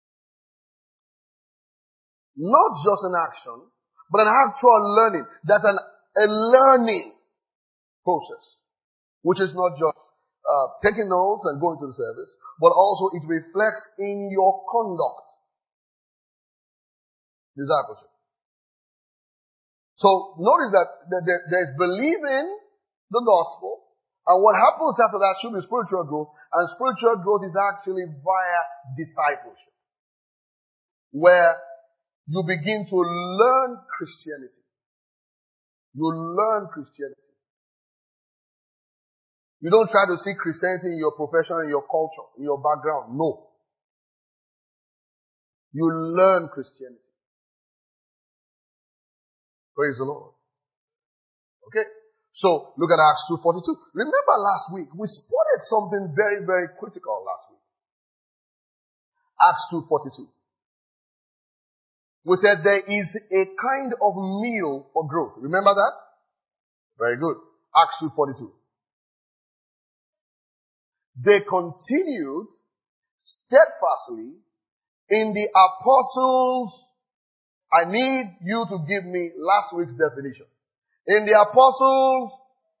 Speaker 1: Not just an action, but an actual learning. That's an, a learning process, which is not just uh, taking notes and going to the service, but also it reflects in your conduct. Discipleship. So notice that there's believing the gospel, and what happens after that should be spiritual growth, and spiritual growth is actually via discipleship, where you begin to learn Christianity. You learn Christianity. You don't try to see Christianity in your profession, in your culture, in your background. No. You learn Christianity. Praise the Lord. Okay. So, look at Acts two forty-two. Remember last week, we spotted something very, very critical last week. Acts two forty-two. We said there is a kind of meal for growth. Remember that? Very good. Acts two forty-two. They continued steadfastly in the apostles. I need you to give me last week's definition. In the apostles,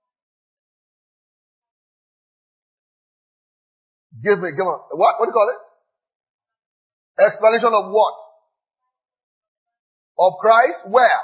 Speaker 1: give me, come on. What? What do you call it? Explanation of what? Of Christ? Where?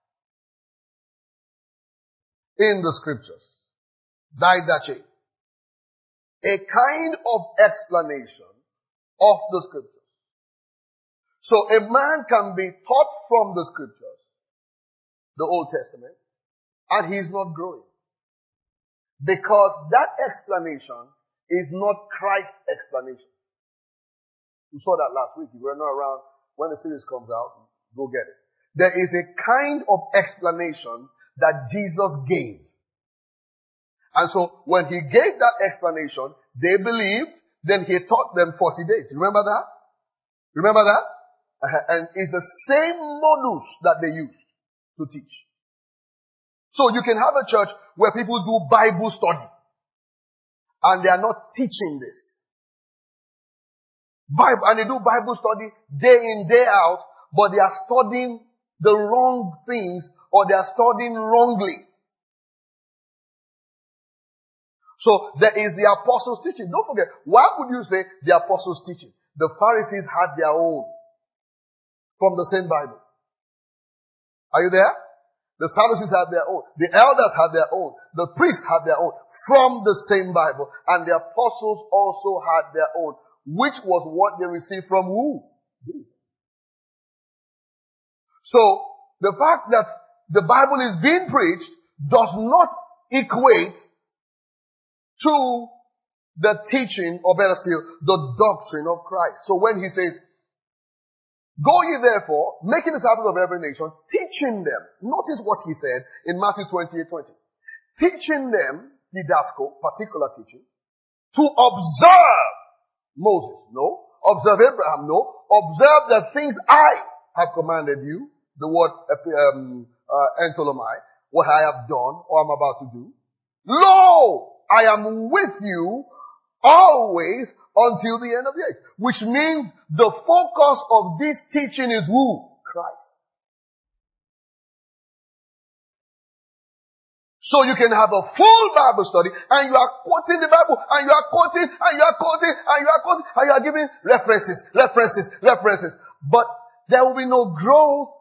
Speaker 1: In the scriptures. Didache. A kind of explanation of the scriptures. So a man can be taught from the scriptures, the Old Testament, and he's not growing. Because that explanation is not Christ's explanation. We saw that last week. If you were not around, when the series comes out, go get it. There is a kind of explanation that Jesus gave. And so when he gave that explanation, they believed, then he taught them forty days. Remember that? Remember that? Uh, and it's the same modus that they use to teach. So you can have a church where people do Bible study and they are not teaching this. Bible, and they do Bible study day in, day out, but they are studying the wrong things or they are studying wrongly. So there is the apostles' teaching. Don't forget, why would you say the apostles' teaching? The Pharisees had their own from the same Bible. Are you there? The Sadducees had their own. The elders had their own. The priests had their own from the same Bible. And the apostles also had their own, which was what they received from who? So, the fact that the Bible is being preached does not equate to the teaching, or better still, the doctrine of Christ. So when he says, go ye therefore, making disciples of every nation, teaching them. Notice what he said in Matthew twenty-eight twenty. Teaching them, didasco, particular teaching, to observe Moses. No. Observe Abraham. No. Observe the things I have commanded you. The word um, uh, entolomai, what I have done or I'm about to do. Lo, I am with you always until the end of the age. Which means the focus of this teaching is who? Christ. So you can have a full Bible study and you are quoting the Bible and you are quoting and you are quoting and you are quoting and you are giving references, references, references. But there will be no growth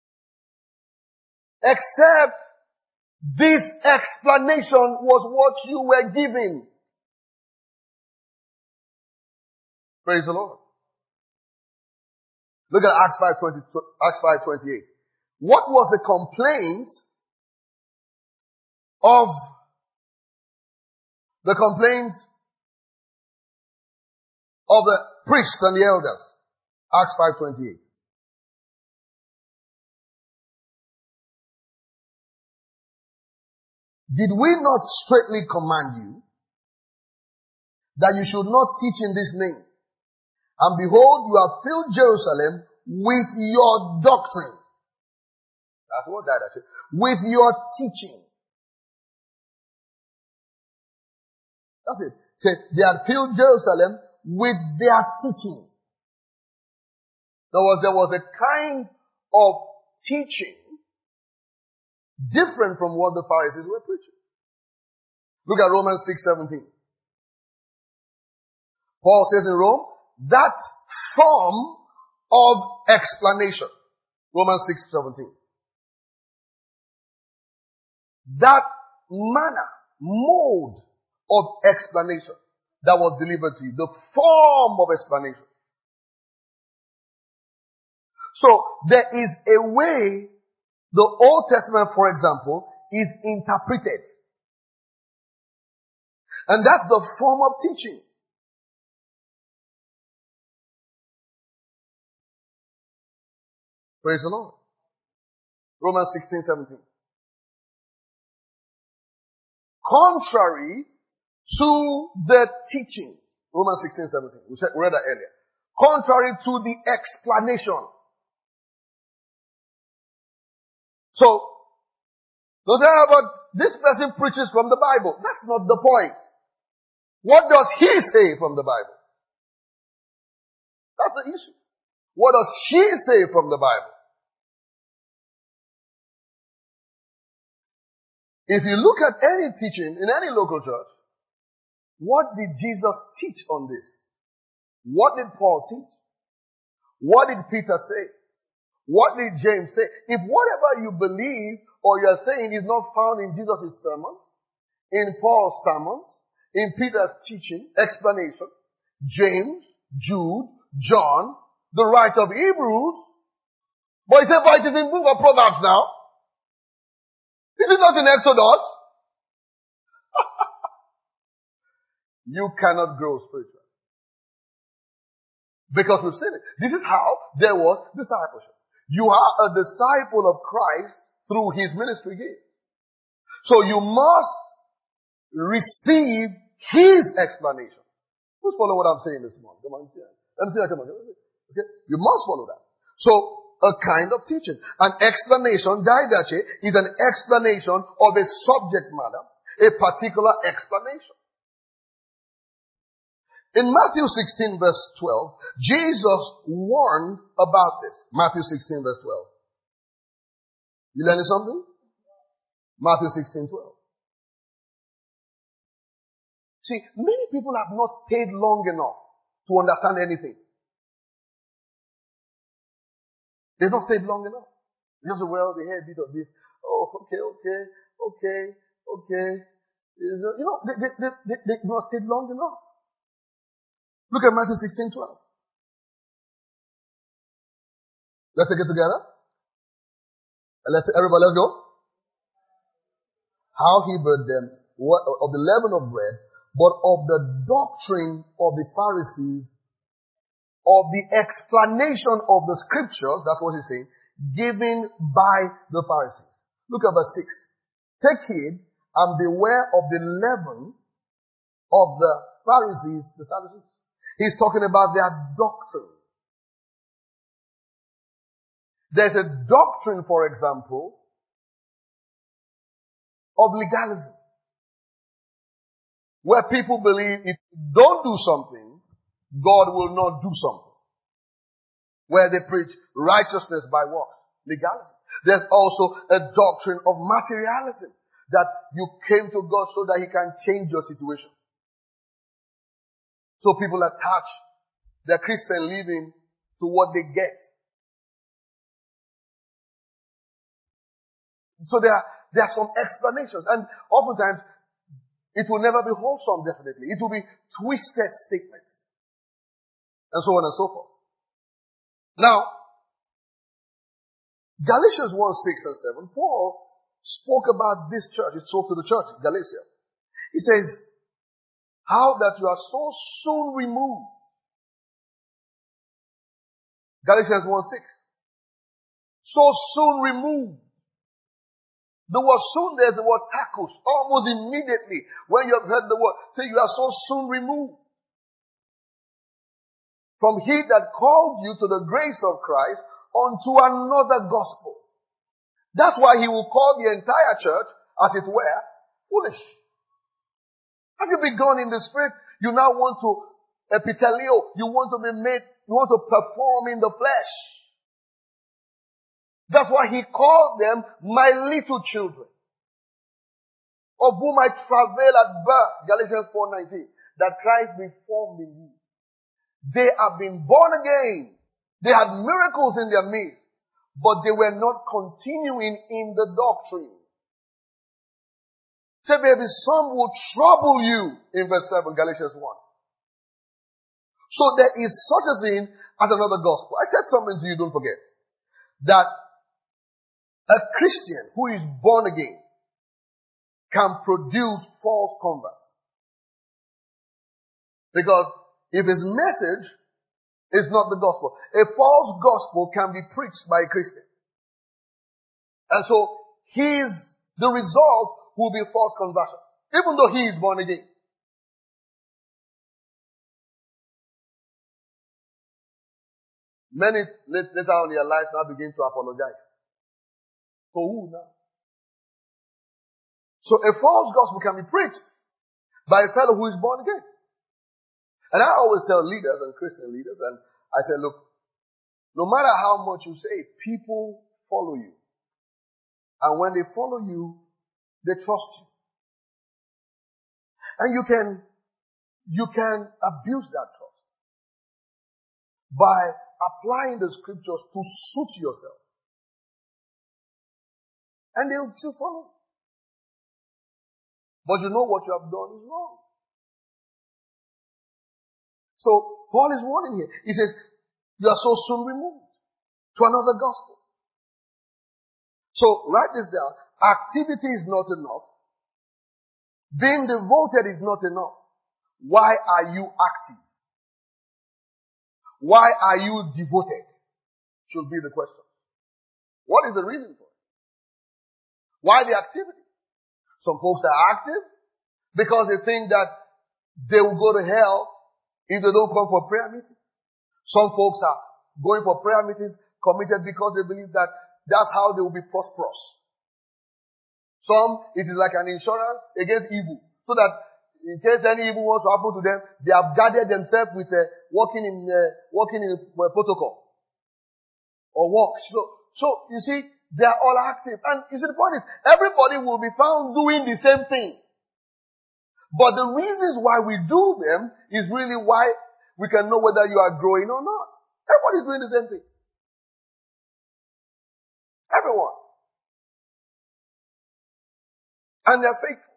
Speaker 1: except this explanation was what you were giving. Praise the Lord. Look at Acts five twenty, Acts five twenty-eight. What was the complaint of the complaint of the priests and the elders? Acts five twenty-eight. Did we not straitly command you that you should not teach in this name? And behold, you have filled Jerusalem with your doctrine. That's what that is. With your teaching. That's it. Say, they had filled Jerusalem with their teaching. There was, there was a kind of teaching different from what the Pharisees were preaching. Look at Romans six seventeen. Paul says in Rome, that form of explanation. Romans six seventeen. That manner, mode of explanation that was delivered to you. The form of explanation. So, there is a way the Old Testament, for example, is interpreted. And that's the form of teaching. Praise the Lord. Romans sixteen seventeen. Contrary to the teaching. Romans sixteen seventeen. We read that earlier. Contrary to the explanation. So, don't say about this person preaches from the Bible. That's not the point. What does he say from the Bible? That's the issue. What does she say from the Bible? If you look at any teaching in any local church, what did Jesus teach on this? What did Paul teach? What did Peter say? What did James say? If whatever you believe or you are saying is not found in Jesus' sermon, in Paul's sermons, in Peter's teaching, explanation, James, Jude, John, the writer of Hebrews, but he said, but it is in book of Proverbs now. Is it not in Exodus? You cannot grow spiritually. Because we've seen it. This is how there was discipleship. You are a disciple of Christ through his ministry gifts. So you must receive his explanation. Who's follow what I'm saying this morning? Come on, let me see that. Come on. Okay? You must follow that. So, a kind of teaching. An explanation, didache, is an explanation of a subject matter, a particular explanation. In Matthew sixteen verse twelve, Jesus warned about this. Matthew sixteen verse twelve. You learning something? Matthew sixteen twelve. See, many people have not stayed long enough to understand anything. They've not stayed long enough. Just, well, they hear a bit of this. Oh, okay, okay, okay, okay. You know, they, they, they, they, they've not stayed long enough. Look at Matthew sixteen twelve. Let's take it together. Let's, everybody, let's go. How he burned them what, of the leaven of bread, but of the doctrine of the Pharisees, of the explanation of the scriptures, that's what he's saying, given by the Pharisees. Look at verse six. Take heed and beware of the leaven of the Pharisees, the Sadducees. He's talking about their doctrine. There's a doctrine, for example, of legalism, where people believe if you don't do something, God will not do something. Where they preach righteousness by works, legalism. There's also a doctrine of materialism, that you came to God so that He can change your situation. So people attach their Christian living to what they get. So there are, there are some explanations, and oftentimes it will never be wholesome, definitely. It will be twisted statements, and so on and so forth. Now, Galatians one, six and seven, Paul spoke about this church. He spoke to the church in Galatia. He says, how that you are so soon removed. Galatians one, six. So soon removed. The word soon, there's the word tacos. Almost immediately when you have heard the word, say you are so soon removed from he that called you to the grace of Christ unto another gospel. That's why he will call the entire church, as it were, foolish. Have you begun in the spirit? You now want to epithelio. You want to be made, you want to perform in the flesh. That's why he called them my little children, of whom I travail at birth, Galatians four nineteen, that Christ be formed in you. They have been born again. They had miracles in their midst, but they were not continuing in the doctrine. Say, baby, some will trouble you in verse seven, Galatians one. So there is such a thing as another gospel. I said something to you, don't forget. That a Christian who is born again can produce false converts. Because if his message is not the gospel, a false gospel can be preached by a Christian. And so his, the result will be false conversion, even though he is born again. Many later on in their lives now begin to apologize. For who now? So a false gospel can be preached by a fellow who is born again. And I always tell leaders and Christian leaders, and I say, look, no matter how much you say, people follow you. And when they follow you, they trust you. And you can, you can abuse that trust by applying the scriptures to suit yourself. And they will still follow. But you know what you have done is wrong. So, Paul is warning here. He says, you are so soon removed to another gospel. So, write this down. Activity is not enough. Being devoted is not enough. Why are you active? Why are you devoted? Should be the question. What is the reason for it? Why the activity? Some folks are active because they think that they will go to hell if they don't come for prayer meetings. Some folks are going for prayer meetings committed because they believe that that's how they will be prosperous. Some, it is like an insurance against evil. So that in case any evil wants to happen to them, they have guarded themselves with uh, walking in uh, walking in uh, protocol. Or walk. So, so, you see, they are all active. And you see, the point is, everybody will be found doing the same thing. But the reasons why we do them is really why we can know whether you are growing or not. Everybody is doing the same thing. Everyone. And they're faithful.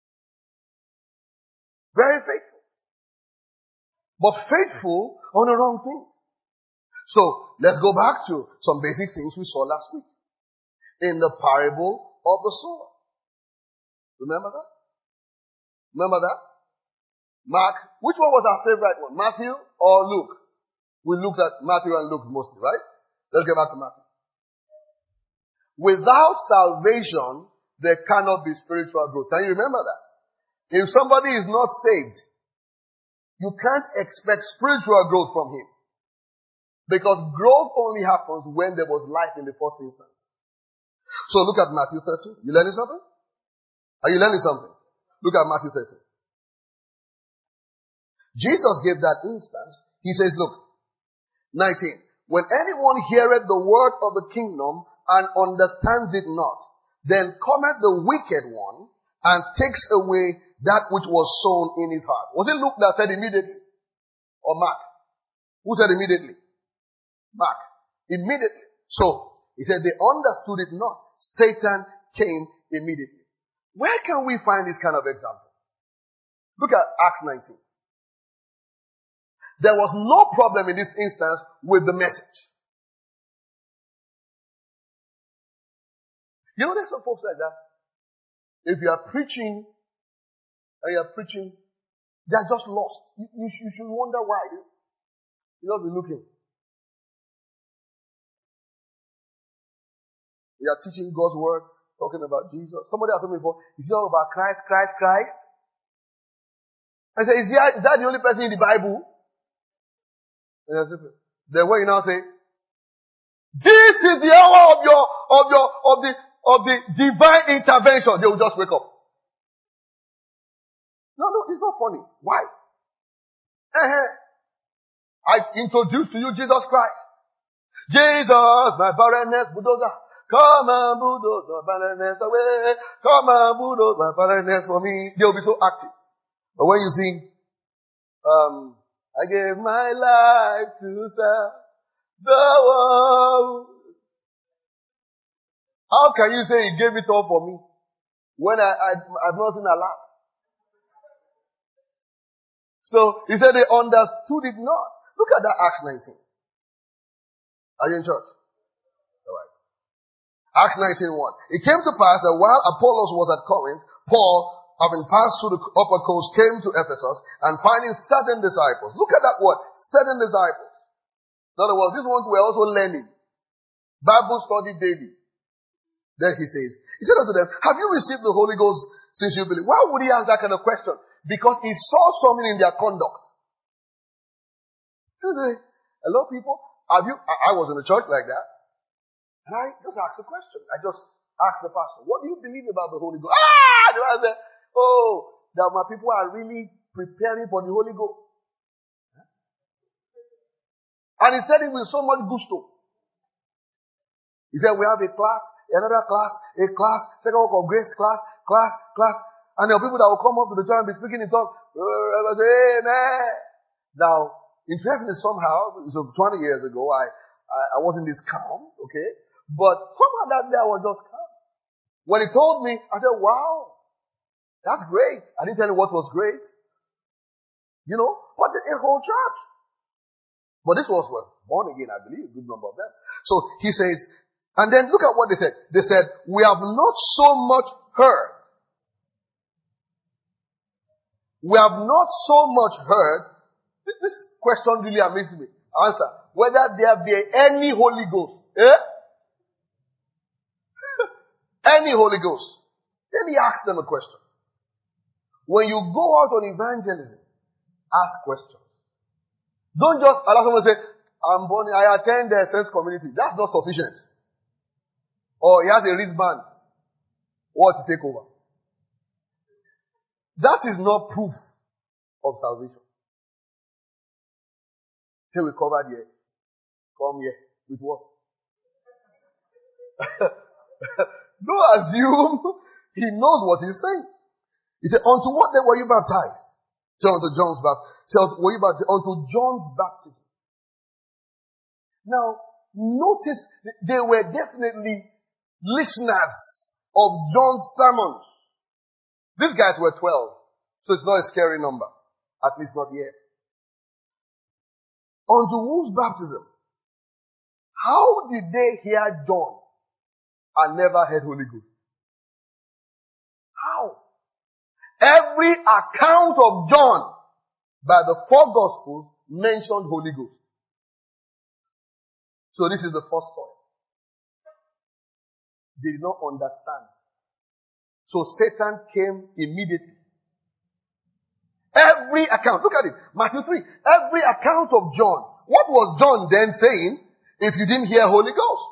Speaker 1: Very faithful. But faithful on the wrong thing. So, let's go back to some basic things we saw last week. In the parable of the sower. Remember that? Remember that? Mark, which one was our favorite one? Matthew or Luke? We looked at Matthew and Luke mostly, right? Let's get back to Matthew. Without salvation, there cannot be spiritual growth. Can you remember that? If somebody is not saved, you can't expect spiritual growth from him. Because growth only happens when there was life in the first instance. So look at Matthew thirteen. You learning something? Are you learning something? Look at Matthew thirteen. Jesus gave that instance. He says, look, nineteen. When anyone heareth the word of the kingdom and understands it not, then cometh the wicked one and takes away that which was sown in his heart. Was it Luke that said immediately? Or Mark? Who said immediately? Mark. Immediately. So, he said they understood it not. Satan came immediately. Where can we find this kind of example? Look at Acts nineteen. There was no problem in this instance with the message. You know, there's some folks like that. If you are preaching, and you are preaching, they are just lost. You, you, you should wonder why. You not be looking. You are teaching God's word, talking about Jesus. Somebody asked me before, is it all about Christ, Christ, Christ? I said, is, that, is that the only person in the Bible? Then when you now say, this is the hour of your, of your, of the, of the divine intervention, they will just wake up. No, no, it's not funny. Why? Uh-huh. I introduced to you Jesus Christ. Jesus, my barrenness bulldozer. Come and bulldoze my barrenness away. Come and bulldoze my barrenness for me. They'll be so active. But when you sing, um, I gave my life to serve the world. How can you say he gave it all for me when I, I, I've not seen a lot? So, he said they understood it not. Look at that Acts nineteen. Are you in church? Alright. Acts nineteen one. It came to pass that while Apollos was at Corinth, Paul, having passed through the upper coast, came to Ephesus and finding certain disciples. Look at that word, certain disciples. In other words, these ones were also learning. Bible study daily. Then he says, he said unto them, have you received the Holy Ghost since you believe? Why would he ask that kind of question? Because he saw something in their conduct. He said, hello people, have you, I, I was in a church like that. And I just asked a question. I just asked the pastor, what do you believe about the Holy Ghost? Ah! The man said, oh, that my people are really preparing for the Holy Ghost. And he said it with so much gusto. He said, we have a class, another class, a class, second work of grace class, class, class. And there are people that will come up to the church and be speaking in tongues. Amen. Now, interestingly somehow, so twenty years ago, I, I, I wasn't this calm, okay? But somehow that day I was just calm. When he told me, I said, wow, that's great. I didn't tell you what was great. You know, but the whole church. But this was well, born again, I believe, a good number of them. So he says, and then look at what they said. They said, we have not so much heard. We have not so much heard. This, this question really amazes me. Answer. Whether there be any Holy Ghost. Eh? Any Holy Ghost. Then he asked them a question. When you go out on evangelism, ask questions. Don't just allow someone to say, I'm born, I attend the sense community. That's not sufficient. Or he has a wristband. What to take over? That is not proof of salvation. Say we covered here. Come here. With what? Don't assume he knows what he's saying. He said, unto what then were you baptized? Say unto John's baptism. Say unto, were you baptized? Unto John's baptism. Now, notice they were definitely listeners of John's sermons. These guys were twelve. So it's not a scary number. At least not yet. Unto whose baptism? How did they hear John and never heard Holy Ghost? How? Every account of John by the four Gospels mentioned Holy Ghost. So this is the first soil. They did not understand. So Satan came immediately. Every account, look at it, Matthew three, every account of John. What was John then saying if you didn't hear Holy Ghost?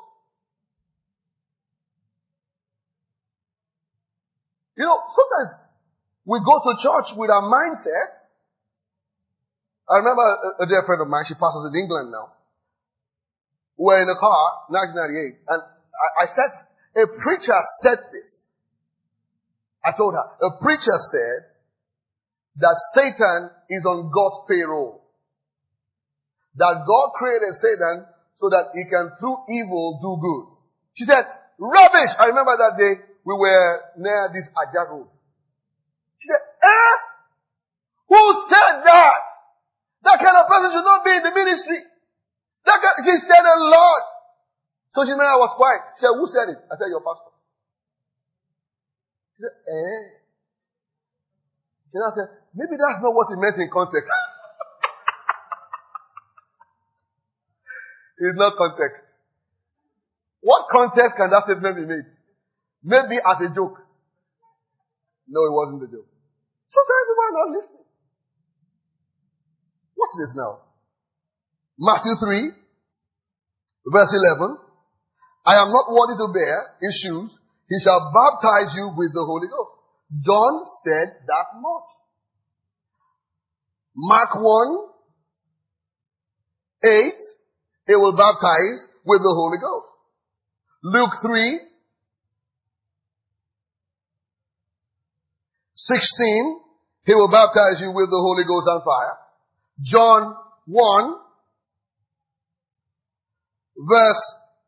Speaker 1: You know, sometimes we go to church with our mindset. I remember a, a dear friend of mine, she pastors in England now. We were in a car, nineteen ninety-eight, and I, I said, a preacher said this. I told her, a preacher said that Satan is on God's payroll. That God created Satan so that he can, through evil, do good. She said, rubbish! I remember that day we were near this Ajah Road. She said, eh? Who said that? That kind of person should not be in the ministry. That kind, she said a lot. So she knew I was quiet. She said, who said it? I said, your pastor. She said, eh? She now said, maybe that's not what he meant in context. It's not context. What context can that statement be made? Maybe as a joke. No, it wasn't a joke. Sometimes people are not listening. Watch this now. Matthew three, verse eleven. I am not worthy to bear his shoes. He shall baptize you with the Holy Ghost. John said that much. Mark one, eight, he will baptize with the Holy Ghost. Luke three, sixteen, he will baptize you with the Holy Ghost and fire. John one, verse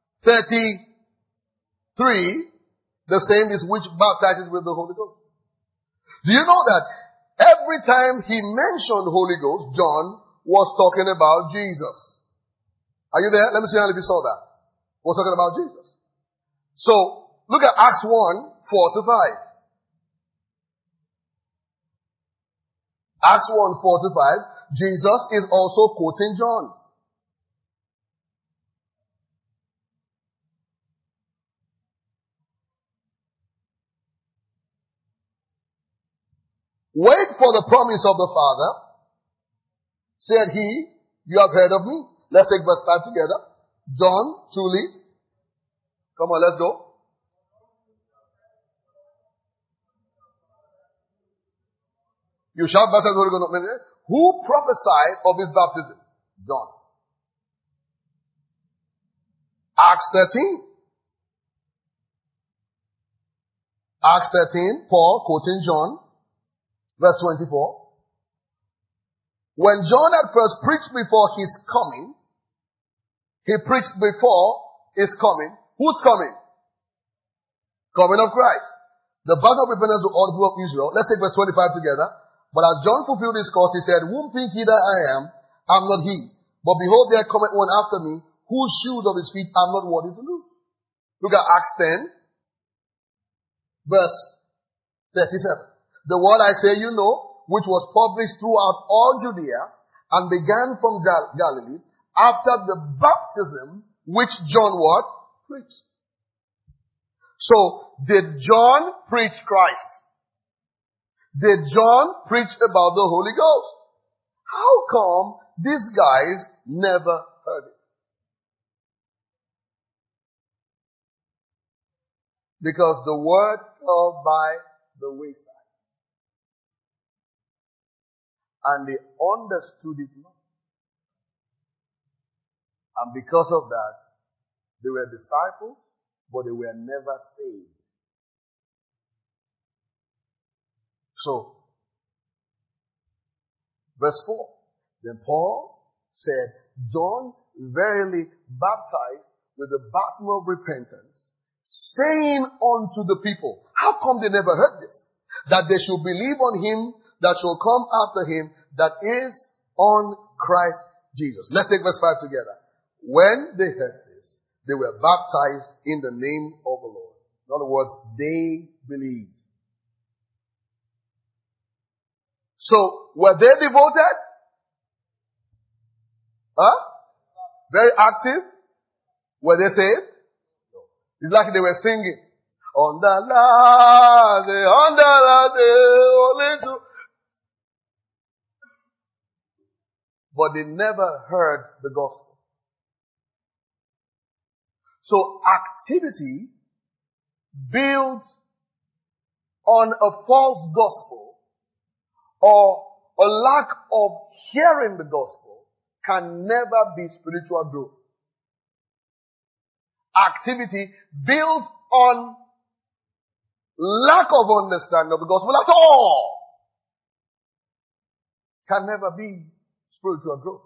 Speaker 1: thirty-three, the same is which baptizes with the Holy Ghost. Do you know that every time he mentioned Holy Ghost, John was talking about Jesus? Are you there? Let me see how you saw that. Was talking about Jesus. So, look at Acts one, four to five. Acts one, four to five. Jesus is also quoting John. Wait for the promise of the Father, said he, you have heard of me. Let's take verse five together. John, truly. Come on, let's go. You shall baptize the Holy Ghost. Who prophesied of his baptism? John. Acts thirteen. Acts thirteen, Paul quoting John, verse twenty-four. When John had first preached before his coming, he preached before his coming. Who's coming? Coming of Christ. The baptism of repentance to all the people of Israel. Let's take verse twenty-five together. But as John fulfilled his course, he said, whom think ye that I am? I am not he. But behold, there cometh one after me, whose shoes of his feet I am not worthy to loose. Look at Acts ten, verse thirty-seven. The word I say you know, which was published throughout all Judea, and began from Gal- Galilee, after the baptism which John what? Preached. So, did John preach Christ? Did John preach about the Holy Ghost? How come these guys never heard it? Because the word fell by the wayside. And they understood it not. And because of that, they were disciples, but they were never saved. So, verse four. Then Paul said, John verily baptized with the baptism of repentance, saying unto the people, how come they never heard this? That they should believe on him that shall come after him, that is on Christ Jesus. Let's take verse five together. When they heard this, they were baptized in the name of the Lord. In other words, they believed. So, were they devoted? Huh? Very active? Were they saved? No. It's like they were singing. On the last day, on the last day, only to... But they never heard the gospel. So activity built on a false gospel or a lack of hearing the gospel can never be spiritual growth. Activity built on lack of understanding of the gospel at all can never be spiritual growth.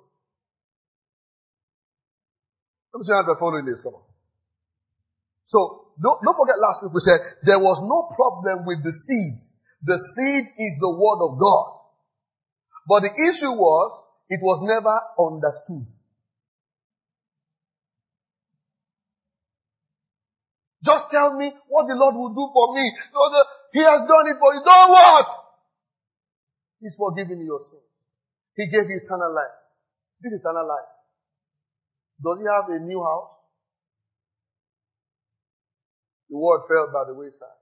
Speaker 1: Let me see how they're following this. Come on. So, don't, don't forget last week we said there was no problem with the seed. The seed is the word of God. But the issue was, it was never understood. Just tell me what the Lord will do for me. He has done it for you. Do what? He's forgiven you your sins. He gave you eternal life. This eternal life. Does he have a new house? The word fell by the wayside.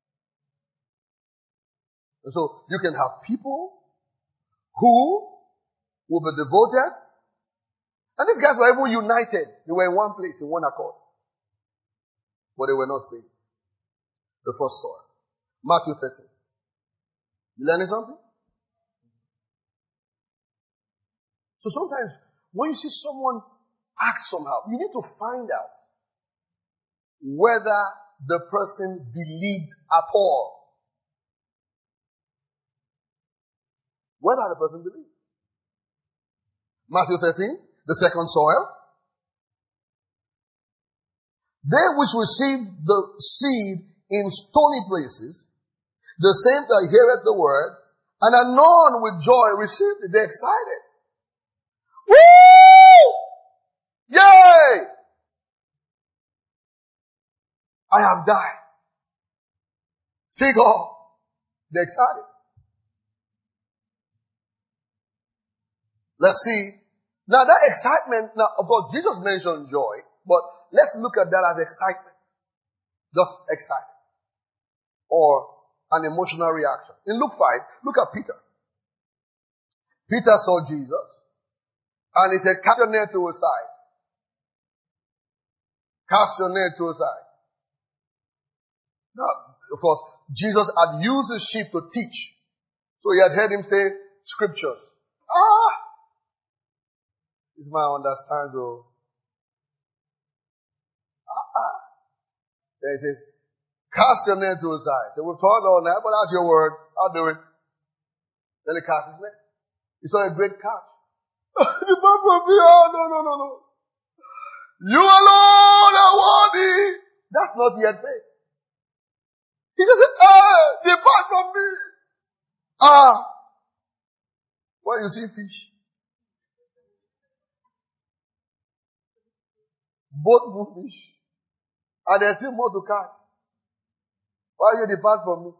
Speaker 1: And so you can have people who will be devoted. And these guys were even united. They were in one place, in one accord. But they were not saved. The first soil. Matthew thirteen. You learning something? So sometimes when you see someone act somehow, you need to find out whether the person believed at all. Whether the person believed. Matthew thirteen, the second soil. They which received the seed in stony places, the same that heareth the word, and anon with joy received it. They're excited. Woo! Yay! I have died. See God. They're excited. Let's see. Now that excitement, now of course Jesus mentioned joy, but let's look at that as excitement. Just excitement. Or an emotional reaction. In Luke five, look at Peter. Peter saw Jesus and he said, cast your net to his side. Cast your net to his side. Now, of course, Jesus had used his sheep to teach. So he had heard him say scriptures. Ah! This is my understanding. So, ah, ah. Then he says, cast your net to his side. So we've talked all night, but that's your word. I'll do it. Then he cast his net. He saw a great catch. The Bible, oh, no, no, no, no. You alone are worthy. That's not yet faith. He just said, ah, depart from me. Ah. When you see fish, both move fish, and there's still more to catch. Why you depart from me?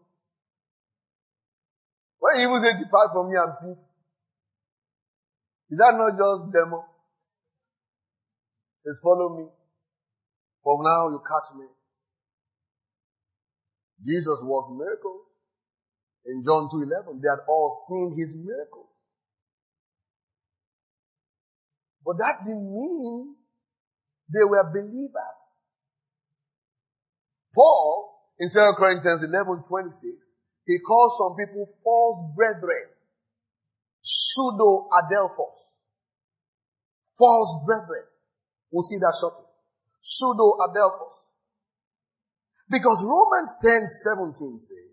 Speaker 1: When you even say depart from me, I'm sick. Is that not just demo? It says follow me. From now you catch me. Jesus worked miracles. In John two eleven, they had all seen his miracles. But that didn't mean they were believers. Paul in Second Corinthians eleven twenty-six, he calls some people false brethren. Pseudo-adelphos. False brethren. We'll see that shortly. Pseudo-adelphos. Because Romans ten seventeen says,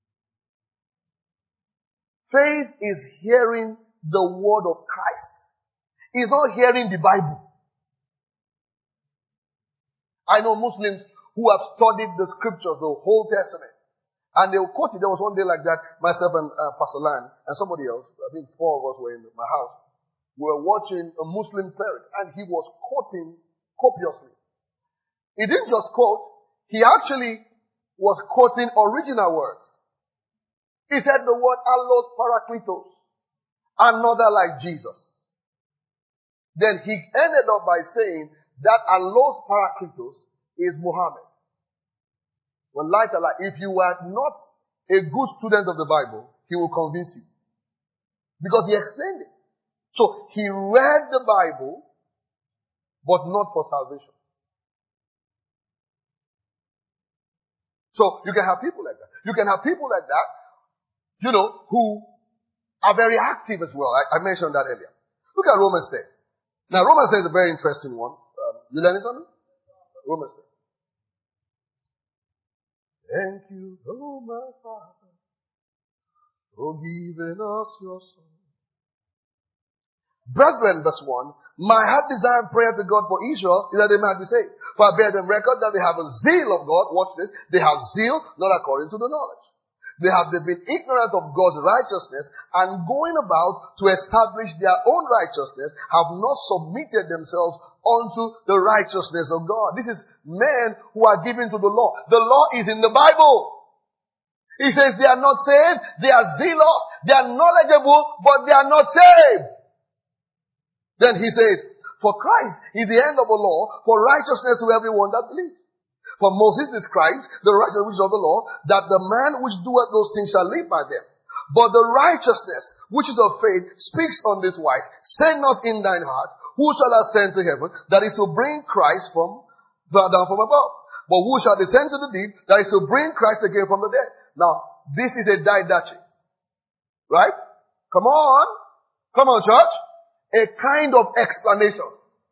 Speaker 1: faith is hearing the word of Christ. It's not hearing the Bible. I know Muslims who have studied the scriptures, the whole Testament. And they will quote it. There was one day like that, myself and uh, Pastor Lan and somebody else, I think four of us were in my house. We were watching a Muslim cleric and he was quoting copiously. He didn't just quote, he actually was quoting original words. He said the word allos parakletos, another like Jesus. Then he ended up by saying that allos parakletos is Muhammad. When light Allah, if you are not a good student of the Bible, he will convince you. Because he explained it. So he read the Bible, but not for salvation. So you can have people like that. You can have people like that, you know, who are very active as well. I, I mentioned that earlier. Look at Romans ten. Now Romans ten is a very interesting one. Um, you learning something? Romans ten. Thank you, oh my Father, for giving us your Son. Brethren, verse one, my heart desire and prayer to God for Israel is that they might be saved. For I bear them record that they have a zeal of God. Watch this. They have zeal not according to the knowledge. They have been ignorant of God's righteousness and going about to establish their own righteousness have not submitted themselves unto the righteousness of God. This is men who are given to the law. The law is in the Bible. He says they are not saved, they are zealous, they are knowledgeable, but they are not saved. Then he says, for Christ is the end of the law for righteousness to everyone that believes. For Moses described the righteousness of the law, that the man which doeth those things shall live by them. But the righteousness which is of faith speaks on this wise, say not in thine heart, who shall ascend to heaven, that is to bring Christ from down from above. But who shall descend to the deep, that is to bring Christ again from the dead. Now, this is a didache. Right? Come on. Come on, church. A kind of explanation.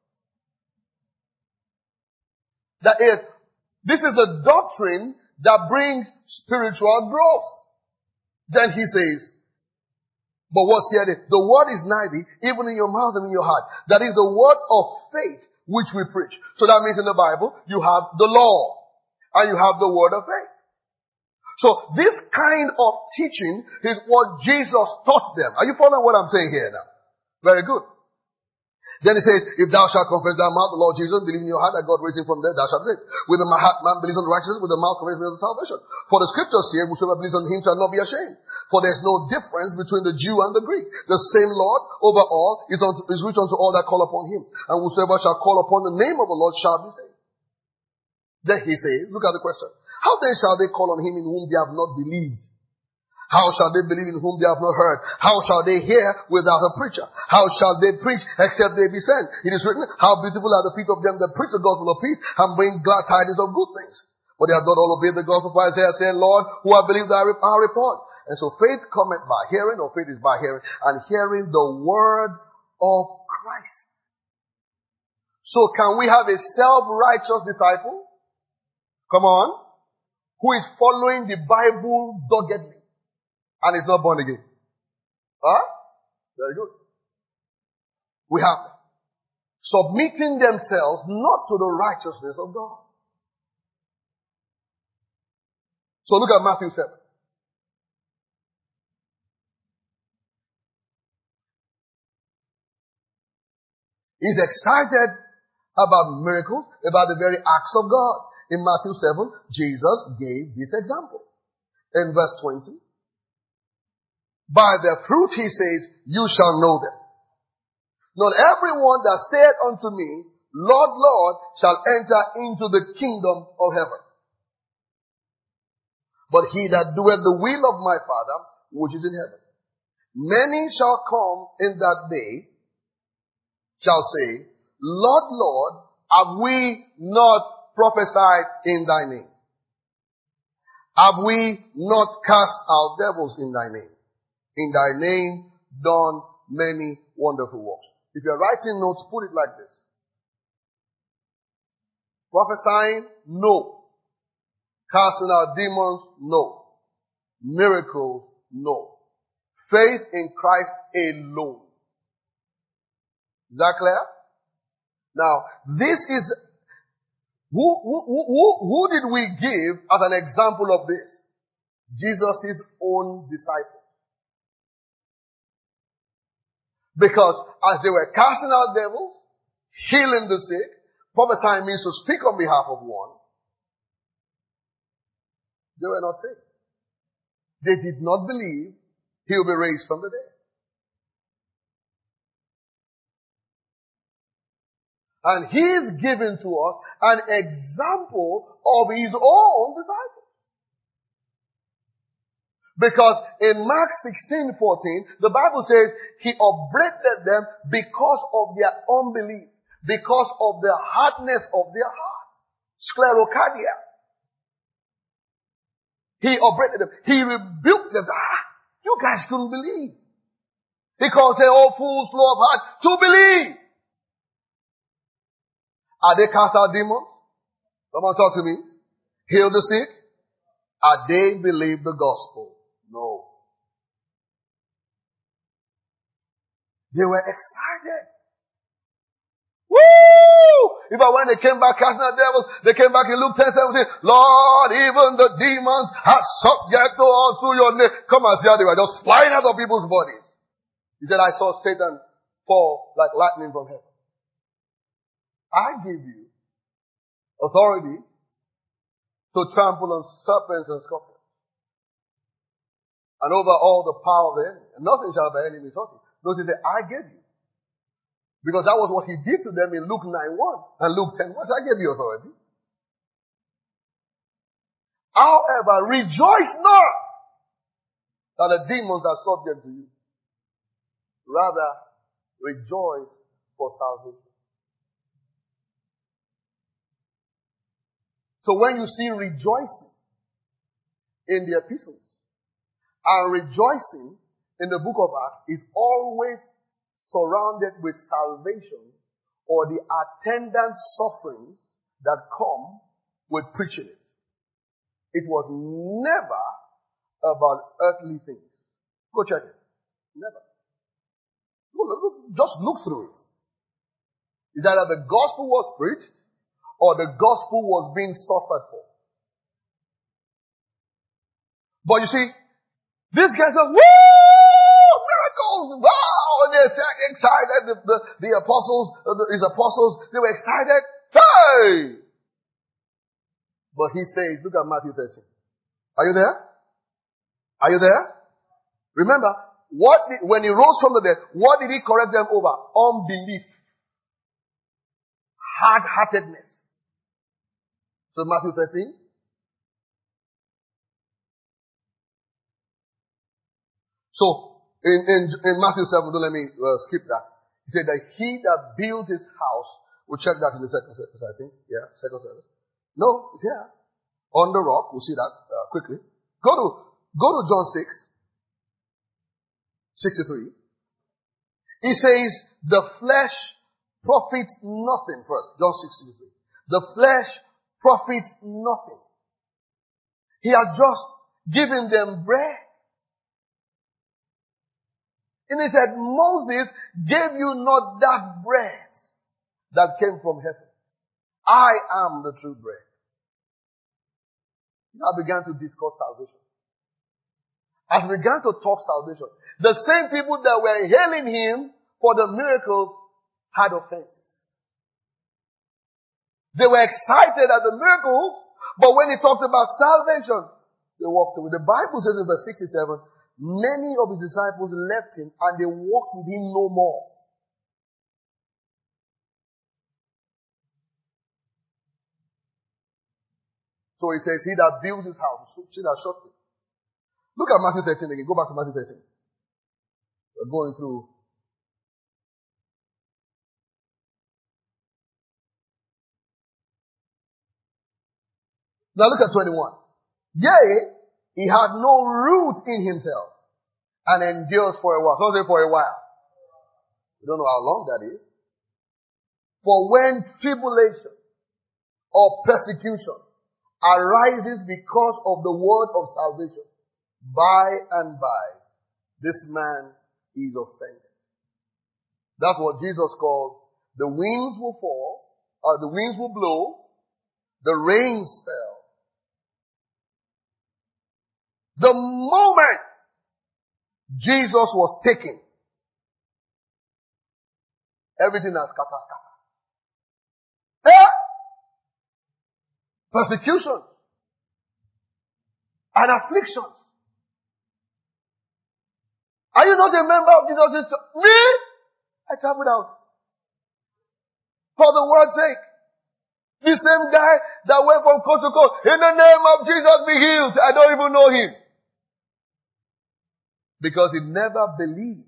Speaker 1: That is, this is the doctrine that brings spiritual growth. Then he says, but what's here? The word is nigh thee, even in your mouth and in your heart. That is the word of faith which we preach. So that means in the Bible, you have the law and you have the word of faith. So this kind of teaching is what Jesus taught them. Are you following what I'm saying here now? Very good. Then he says, if thou shalt confess thy mouth, the Lord Jesus, believe in your heart that God raised him from dead, thou shalt live. With the heart man believes on righteousness, with the mouth confesses of salvation. For the scriptures say, whosoever believes on him shall not be ashamed. For there is no difference between the Jew and the Greek. The same Lord over all is, unto, is rich unto all that call upon him. And whosoever shall call upon the name of the Lord shall be saved. Then he says, look at the question. How then shall they call on him in whom they have not believed? How shall they believe in whom they have not heard? How shall they hear without a preacher? How shall they preach except they be sent? It is written, how beautiful are the feet of them that preach the gospel of peace and bring glad tidings of good things. But they have not all obeyed the gospel of Isaiah, saying, Lord, who have believed our, our report? And so faith cometh by hearing, or faith is by hearing, and hearing the word of Christ. So can we have a self-righteous disciple? Come on. Who is following the Bible doggedly? And is not born again. Huh? Very good. We have submitting themselves not to the righteousness of God. So look at Matthew seven. He's excited about miracles, about the very acts of God. In Matthew seven, Jesus gave this example. In verse twenty, by their fruit, he says, you shall know them. Not everyone that saith unto me, Lord, Lord, shall enter into the kingdom of heaven, but he that doeth the will of my Father, which is in heaven. Many shall come in that day, shall say, Lord, Lord, have we not prophesied in thy name? Have we not cast out devils in thy name? In thy name done many wonderful works. If you're writing notes, put it like this. Prophesying? No. Casting out demons? No. Miracles? No. Faith in Christ alone. Is that clear? Now, this is, who, who, who, who did we give as an example of this? Jesus' own disciples. Because as they were casting out devils, healing the sick, prophesying means to speak on behalf of one, they were not saved. They did not believe he will be raised from the dead. And he is giving to us an example of his own disciples. Because in Mark sixteen fourteen, the Bible says he upbraided them because of their unbelief, because of the hardness of their heart. Sclerocardia. He upbraided them. He rebuked them. Ah, you guys couldn't believe. He calls them all fools, slow of heart, to believe. Are they cast out demons? Someone talk to me. Heal the sick? Are they believe the gospel? No. They were excited. Woo! If I when they came back casting out devils, they came back in Luke ten seventeen. Lord, even the demons are subject to us through your name. Come and see how they were just flying out of people's bodies. He said, I saw Satan fall like lightning from heaven. I give you authority to trample on serpents and scorpions and over all the power of the enemy. And nothing shall by any means hurt you. Notice that I gave you. Because that was what he did to them in Luke nine one and Luke ten one. So I gave you authority. However, rejoice not that the demons are subject to you. Rather, rejoice for salvation. So when you see rejoicing in the epistles and rejoicing in the book of Acts is always surrounded with salvation or the attendant sufferings that come with preaching it. It was never about earthly things. Go check it. Never. Look, look, just look through it. It's either the gospel was preached or the gospel was being suffered for. But you see, these guys are, woo! Miracles! Wow! And they're excited. The, the, the apostles, the, his apostles, they were excited. Hey! But he says, look at Matthew thirteen. Are you there? Are you there? Remember, what did, when he rose from the dead, what did he correct them over? Unbelief. Hard-heartedness. So Matthew thirteen. So in, in, in Matthew seven, don't let me uh, skip that. He said that he that built his house, we'll check that in the second service, I think. Yeah, second service. No, it's here. On the rock, we'll see that uh, quickly. Go to, go to John six, sixty-three. He says, the flesh profits nothing first. John six, sixty-three. The flesh profits nothing. He had just given them bread. And he said, Moses gave you not that bread that came from heaven. I am the true bread. Now began to discuss salvation. As we began to talk salvation, the same people that were hailing him for the miracles had offenses. They were excited at the miracles, but when he talked about salvation, they walked away. The Bible says in verse sixty-seven, many of his disciples left him and they walked with him no more. So he says, he that builds his house, see that shortly. Look at Matthew thirteen again. Go back to Matthew thirteen. We're going through. Now look at twenty-one. Yea, he had no root in himself and endures for a while. So say for a while. We don't know how long that is. For when tribulation or persecution arises because of the word of salvation, by and by, this man is offended. That's what Jesus called, the winds will fall, or the winds will blow, the rains fell. The moment Jesus was taken, everything has scattered, scattered. Eh? Persecution and affliction. Are you not a member of Jesus' church? Me? I traveled out. For the word's sake. The same guy that went from coast to coast. In the name of Jesus be healed. I don't even know him. Because he never believed.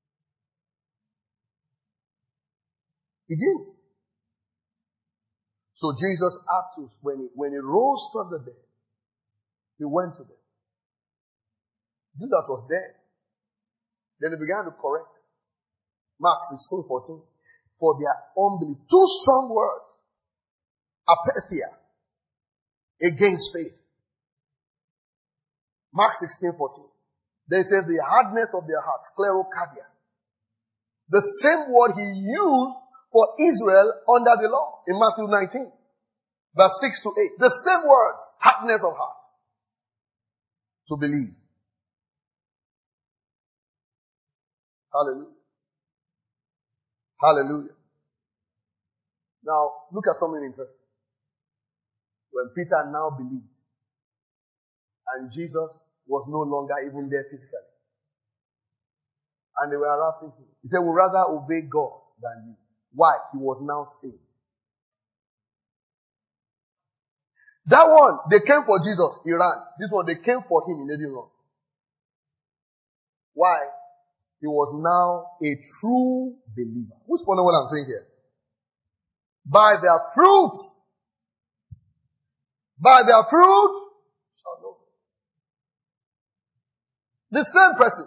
Speaker 1: He didn't. So Jesus asked us, when he, when he rose from the dead, he went to them. Judas was dead. Then he began to correct. Mark sixteen fourteen. For their unbelief. Two strong words. Apatheia. Against faith. Mark sixteen fourteen. They say the hardness of their hearts. Sclerocardia. The same word he used for Israel under the law. In Matthew nineteen. Verse six to eight. The same words. Hardness of heart. To believe. Hallelujah. Hallelujah. Now, look at something interesting. When Peter now believed, and Jesus was no longer even there physically, and they were harassing him, he said, we'll rather obey God than you. Why? He was now saved. That one, they came for Jesus, he ran. This one, they came for him, he didn't run. Why? He was now a true believer. Who's following what I'm saying here? By their fruit. By their fruit shall know. The same person.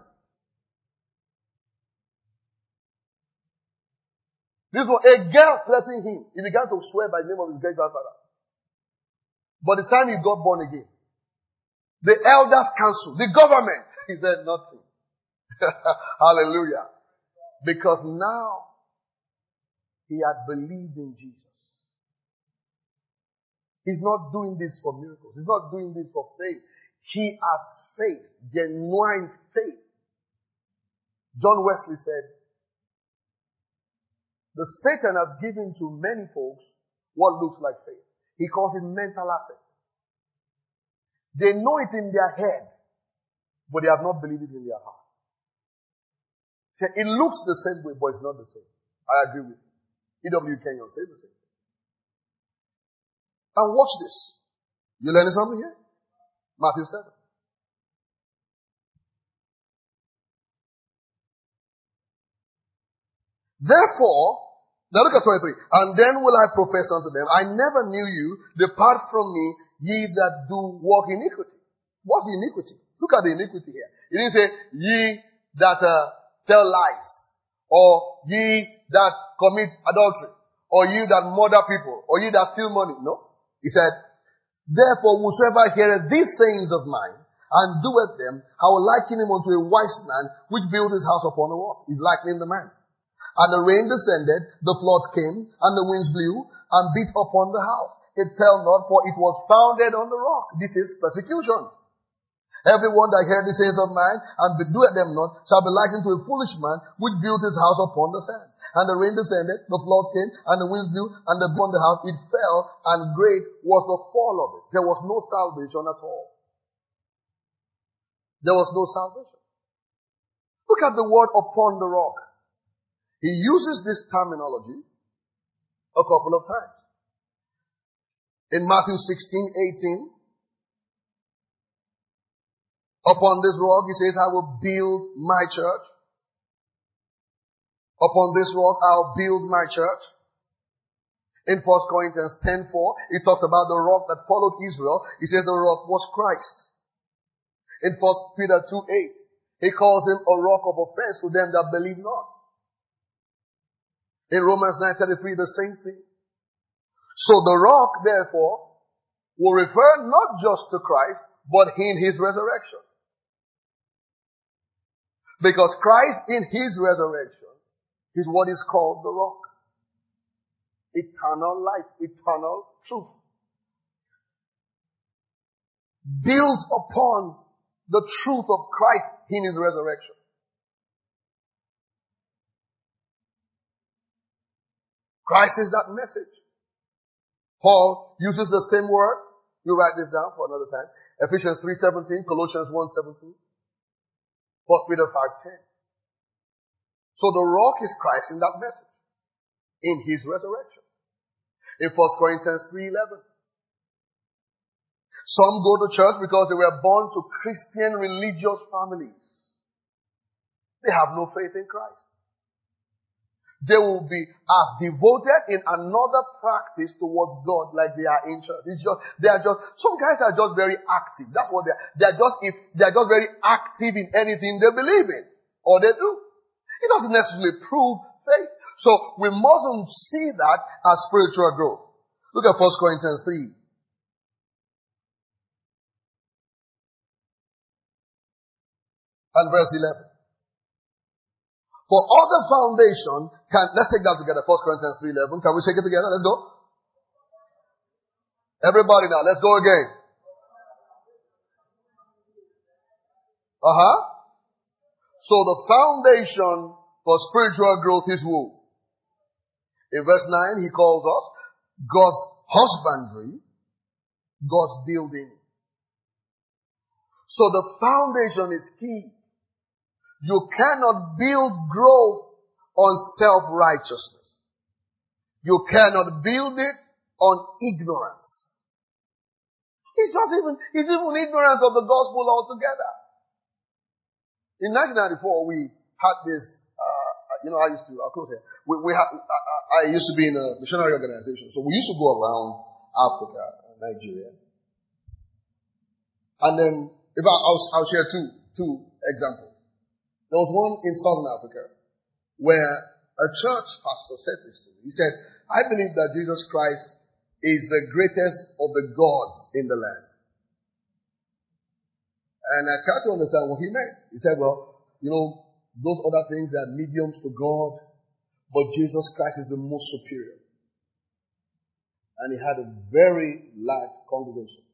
Speaker 1: This one, a girl threatening him. He began to swear by the name of his great grandfather. But the time he got born again, the elders council, the government, he said nothing. Hallelujah. Because now he had believed in Jesus. He's not doing this for miracles. He's not doing this for faith. He has faith, genuine faith. John Wesley said, the Satan has given to many folks what looks like faith. He calls it mental assets. They know it in their head, but they have not believed it in their heart. So it looks the same way, but it's not the same. I agree with you. E W Kenyon says the same. And watch this. You learning something here? Matthew seven. Therefore, now look at twenty-three. And then will I profess unto them, I never knew you. Depart from me, ye that do walk iniquity. What's iniquity? Look at the iniquity here. He didn't say, ye that uh, tell lies. Or ye that commit adultery. Or ye that murder people. Or ye that steal money. No. He said, therefore whosoever heareth these sayings of mine, and doeth them, I will liken him unto a wise man, which built his house upon a rock. He's likening the man. And the rain descended, the flood came, and the winds blew, and beat upon the house. It fell not, for it was founded on the rock. This is persecution. Everyone that heard the sayings of mine, and doeth them not, shall be likened to a foolish man, which built his house upon the sand. And the rain descended, the flood came, and the winds blew, and they upon the house. It fell, and great was the fall of it. There was no salvation at all. There was no salvation. Look at the word upon the rock. He uses this terminology a couple of times. In Matthew sixteen eighteen, upon this rock, he says, I will build my church. Upon this rock, I'll build my church. In First Corinthians ten four, he talked about the rock that followed Israel. He says the rock was Christ. In First Peter two eight, he calls him a rock of offense to them that believe not. In Romans nine thirty-three, the same thing. So the rock, therefore, will refer not just to Christ, but in his resurrection. Because Christ in his resurrection is what is called the rock. Eternal life, eternal truth. Built upon the truth of Christ in his resurrection. Christ is that message. Paul uses the same word. You write this down for another time. Ephesians three seventeen, Colossians one seventeen, First Peter five ten. So the rock is Christ in that message. In his resurrection. In First Corinthians three eleven. Some go to church because they were born to Christian religious families. They have no faith in Christ. They will be as devoted in another practice towards God like they are in church. It's just, they are just, some guys are just very active. That's what they are. They are just, if, they are just very active in anything they believe in. Or they do. It doesn't necessarily prove faith. So we mustn't see that as spiritual growth. Look at First Corinthians three. And verse eleven. For other foundation, can, let's take that together. First Corinthians three eleven. Can we take it together? Let's go. Everybody now, let's go again. Uh-huh. So the foundation for spiritual growth is who? In verse nine, he calls us God's husbandry, God's building. So the foundation is key. You cannot build growth on self-righteousness. You cannot build it on ignorance. He's not even, he's even ignorant of the gospel altogether. In nineteen ninety-four, we had this, uh, you know, I used to, I'll close here. We, we had, I, I used to be in a missionary organization. So we used to go around Africa and Nigeria. And then, if I, I'll, I'll share two, two examples. There was one in Southern Africa where a church pastor said this to me. He said, I believe that Jesus Christ is the greatest of the gods in the land. And I tried to understand what he meant. He said, well, you know, those other things are mediums to God, but Jesus Christ is the most superior. And he had a very large congregation.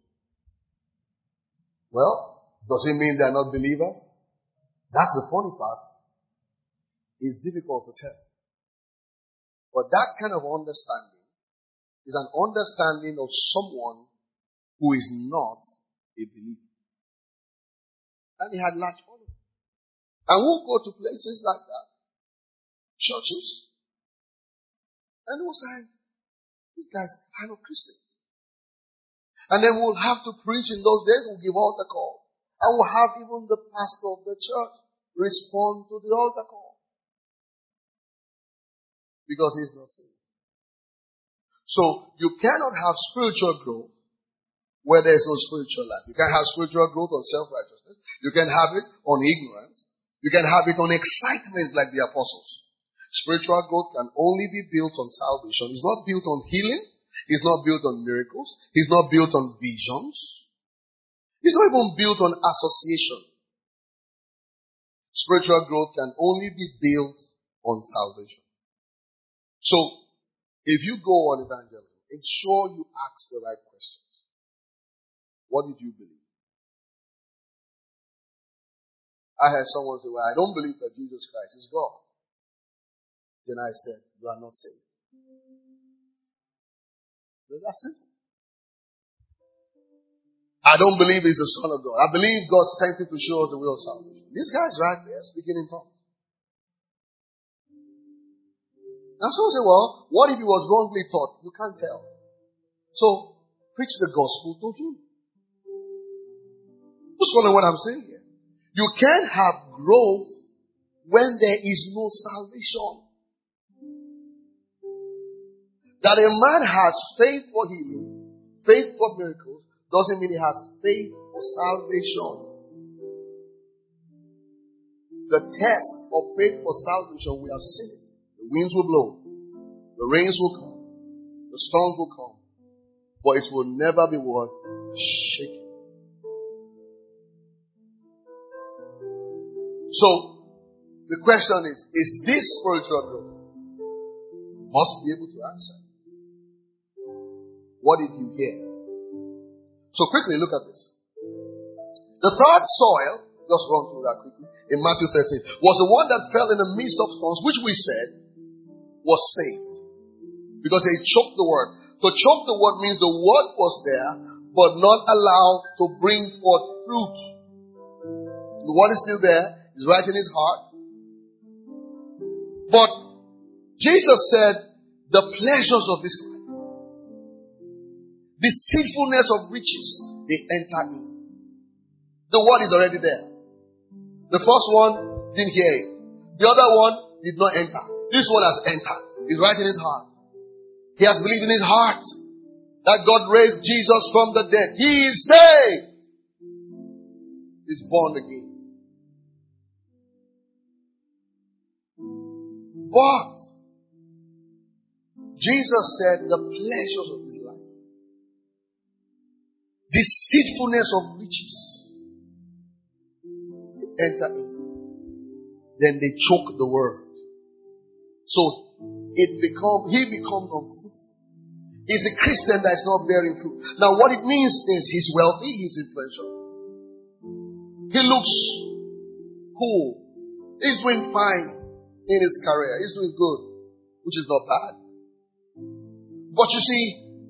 Speaker 1: Well, does it mean they are not believers? That's the funny part. It's difficult to tell. But that kind of understanding is an understanding of someone who is not a believer. And he had large following. And we'll go to places like that. Churches. And we'll say, these guys are not Christians. And then we'll have to preach in those days. We'll give altar call. And we'll have even the pastor of the church respond to the altar call. Because he's not saved. So you cannot have spiritual growth where there is no spiritual life. You can't have spiritual growth on self-righteousness. You can have it on ignorance. You can have it on excitement like the apostles. Spiritual growth can only be built on salvation. It's not built on healing. It's not built on miracles. It's not built on visions. It's not even built on association. Spiritual growth can only be built on salvation. So, if you go on evangelism, ensure you ask the right questions. What did you believe? I heard someone say, well, I don't believe that Jesus Christ is God. Then I said, you are not saved. Well, that's simple. I don't believe he's the Son of God. I believe God sent him to show us the way of salvation. This guy's right there speaking in tongues. Now someone say, well, what if he was wrongly taught? You can't tell. So, preach the gospel to him. Just follow what I'm saying here. You can't have growth when there is no salvation. That a man has faith for healing, faith for miracles, doesn't mean he has faith for salvation. The test of faith for salvation, we have seen it. The winds will blow. The rains will come. The storms will come. But it will never be what? Shaken. So, the question is, is this spiritual growth? Must be able to answer. What did you hear? So quickly look at this. The third soil, just run through that quickly, in Matthew thirteen, was the one that fell in the midst of thorns, which we said was saved. Because they choked the word. To choke the word means the word was there, but not allowed to bring forth fruit. The word is still there. It's right in his heart. But Jesus said, the pleasures of this life, the sinfulness of riches, they enter in. The word is already there. The first one didn't hear it. The other one did not enter. This one has entered. It's right in his heart. He has believed in his heart that God raised Jesus from the dead. He is saved. He's born again. But Jesus said the pleasures of his life, the deceitfulness of riches, they enter in. Then they choke the word. So it become he becomes unfruitful. He's a Christian that is not bearing fruit. Now what it means is he's wealthy, he's influential. He looks cool. He's doing fine in his career. He's doing good, which is not bad. But you see,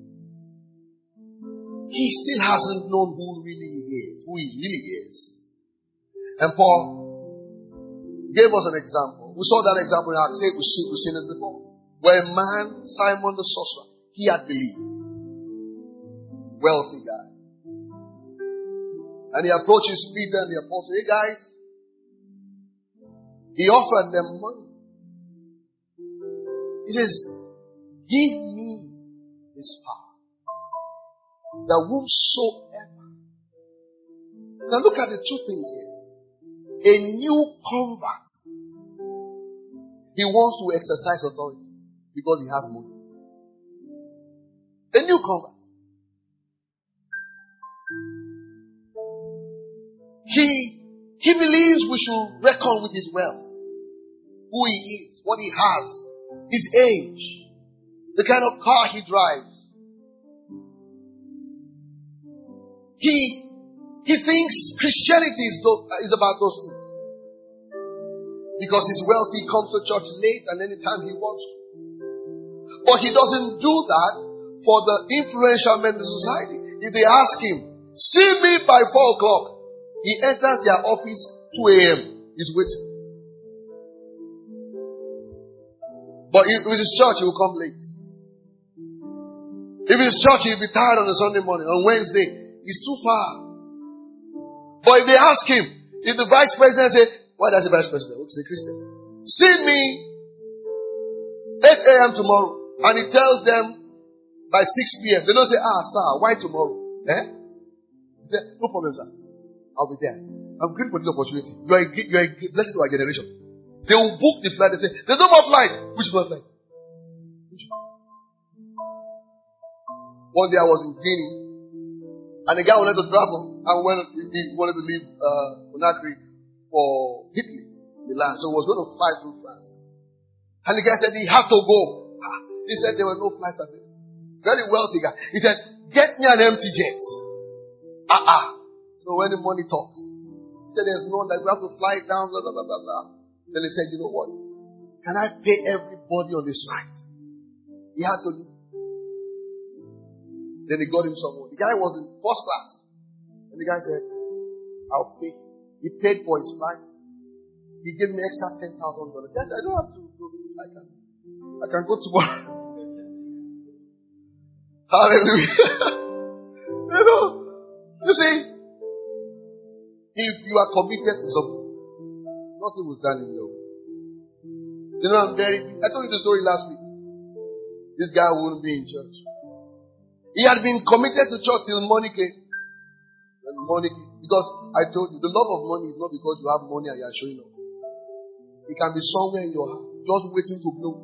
Speaker 1: he still hasn't known who really he is, who he really is. And Paul gave us an example. We saw that example in Acts eight. We've seen, we've seen it before. Where a man, Simon the sorcerer, he had believed. Wealthy guy. And he approaches Peter and the apostle. Hey guys. He offered them money. He says, give me this power. That whomsoever. Now look at the two things here. A new convert. He wants to exercise authority because he has money. A new convert. He, he believes we should reckon with his wealth. Who he is, what he has, his age, the kind of car he drives. He, he thinks Christianity is, those, is about those things. Because he's wealthy, he comes to church late and anytime he wants to. But he doesn't do that for the influential men in the society. If they ask him, see me by four o'clock, he enters their office two a.m. He's waiting. But if it is church, he will come late. If it's church, he'll be tired on a Sunday morning. On Wednesday, it's too far. But if they ask him, if the vice president say, why does the vice president? He's a Christian. See me eight a.m. tomorrow. And he tells them by six p.m. They don't say, ah, sir, why tomorrow? Eh? Say, no problem, sir. I'll be there. I'm grateful for this opportunity. You are a, you are a blessing to our generation. They will book the flight. They say, there's no more flight. Which more flight? Which? One day I was in Guinea. And the guy wanted to travel. And when he wanted to leave uh, Conakry for Italy, Milan. So he was going to fly through France. And the guy said he had to go. He said there were no flights available. Very wealthy guy. He said, get me an empty jet. Ah, ah. So when the money talks. He said there's no, like we have to fly it down, blah, blah, blah, blah, blah. Then he said, you know what? Can I pay everybody on this flight? He had to leave. Then he got him someone. The guy was in first class. And the guy said, I'll pay. He paid for his flight. He gave me extra ten thousand dollars. Yes, I don't have to go. I can, I can go tomorrow. Hallelujah. You know, you see, if you are committed to something, nothing will stand in your way. You know, I'm very, I told you the story last week. this guy wouldn't be in church. He had been committed to church till money came. When money came. Because I told you, the love of money is not because you have money and you are showing up. It can be somewhere in your heart, just waiting to blow.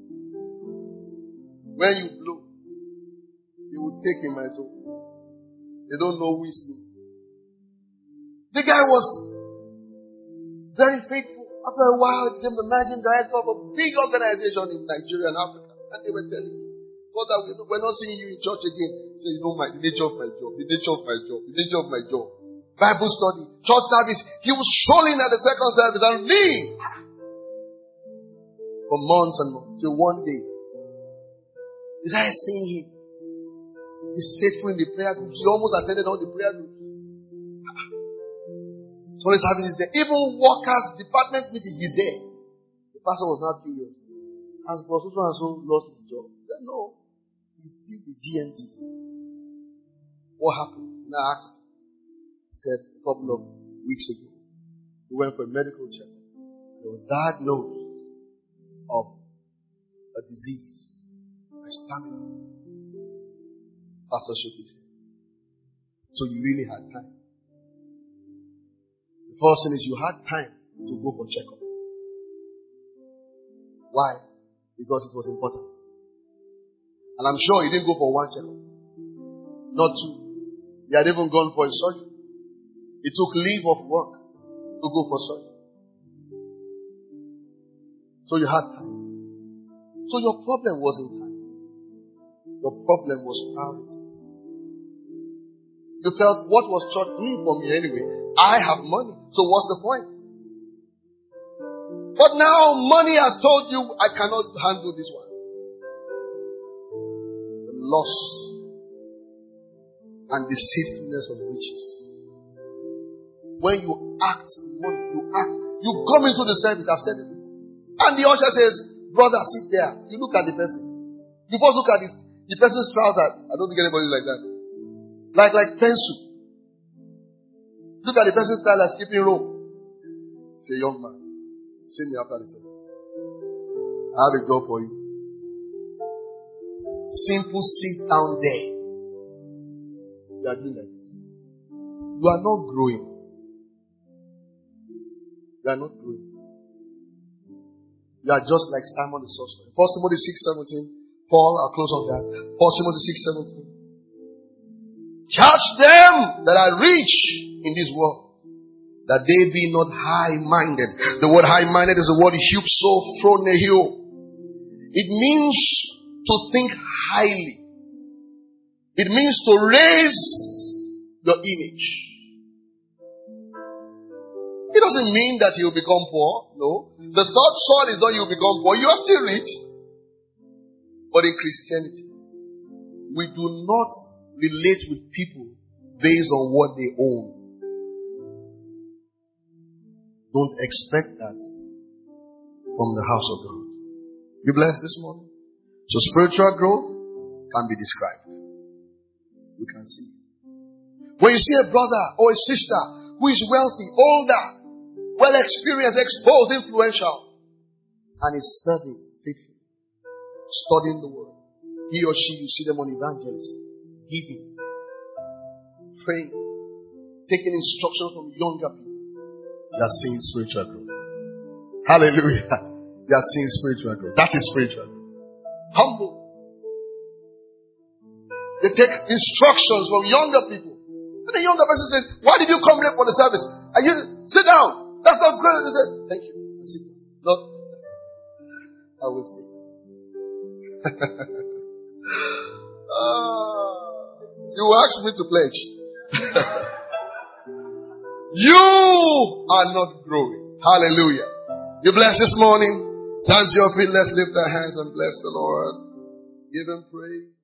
Speaker 1: When you blow, it will take in my soul. They don't know who is me. The guy was very faithful. After a while, he became the managing director of a big organization in Nigeria and Africa. And they were telling me, Father, we're not seeing you in church again. So you know my, the nature of my job, the nature of my job, the nature of my job. Bible study, church service. He was strolling at the second service and leave. For months and months. Till one day, he started seeing him. He's faithful in the prayer groups. He almost attended all the prayer groups. So his service is there. Even workers, department meeting, he's there. The pastor was not curious. As boss, so and so lost his job. He said, no. He's still the G M D. What happened? And I asked him. He said, a couple of weeks ago, he went for a medical checkup. He was diagnosed of a disease, a stamina. Pastor shook his head. So you really had time. The first thing is you had time to go for checkup. Why? Because it was important. And I'm sure he didn't go for one checkup. Not two. He had even gone for a surgery. He took leave of work to go for surgery. So you had time. So your problem wasn't time. Your problem was priority. You felt, what was church doing for me anyway? I have money. So what's the point? But now money has told you, I cannot handle this one. The loss and deceitfulness of riches. When you act, you act, you come into the service, I've said it before. And the usher says, brother, sit there. You look at the person. You first look at this, the person's trousers. I don't think anybody like that. Like, like pencil. Look at the person's style as skipping rope. Say, young man, see me after the service. I have a job for you. Simple sit down there. You are doing like this. You are not growing. You are not growing. You are just like Simon the sorcerer. First Timothy six seventeen. Paul, I'll close on that. First Timothy six seventeen. Charge them that are rich in this world, that they be not high-minded. The word high-minded is the word hypso phroneo. It means to think highly. It means to raise your image. It doesn't mean that you'll become poor. No. The third sword is not you'll become poor. You are still rich. But in Christianity, we do not relate with people based on what they own. Don't expect that from the house of God. You blessed this morning? So spiritual growth can be described. You can see it. When you see a brother or a sister who is wealthy, older, well experienced, exposed, influential, and is serving faithfully, studying the word, he or she, you see them on evangelism, giving, praying, taking instruction from younger people. You are seeing spiritual growth. Hallelujah. You are seeing spiritual growth. That is spiritual growth. Humble. They take instructions from younger people. And the younger person says, why did you come late for the service? And you sit down. That's not good. They say, thank you. I sit down. No. I will sit. uh, you asked me to pledge. You are not growing. Hallelujah. You blessed this morning. Stand to your feet. Let's lift our hands and bless the Lord. Give him praise.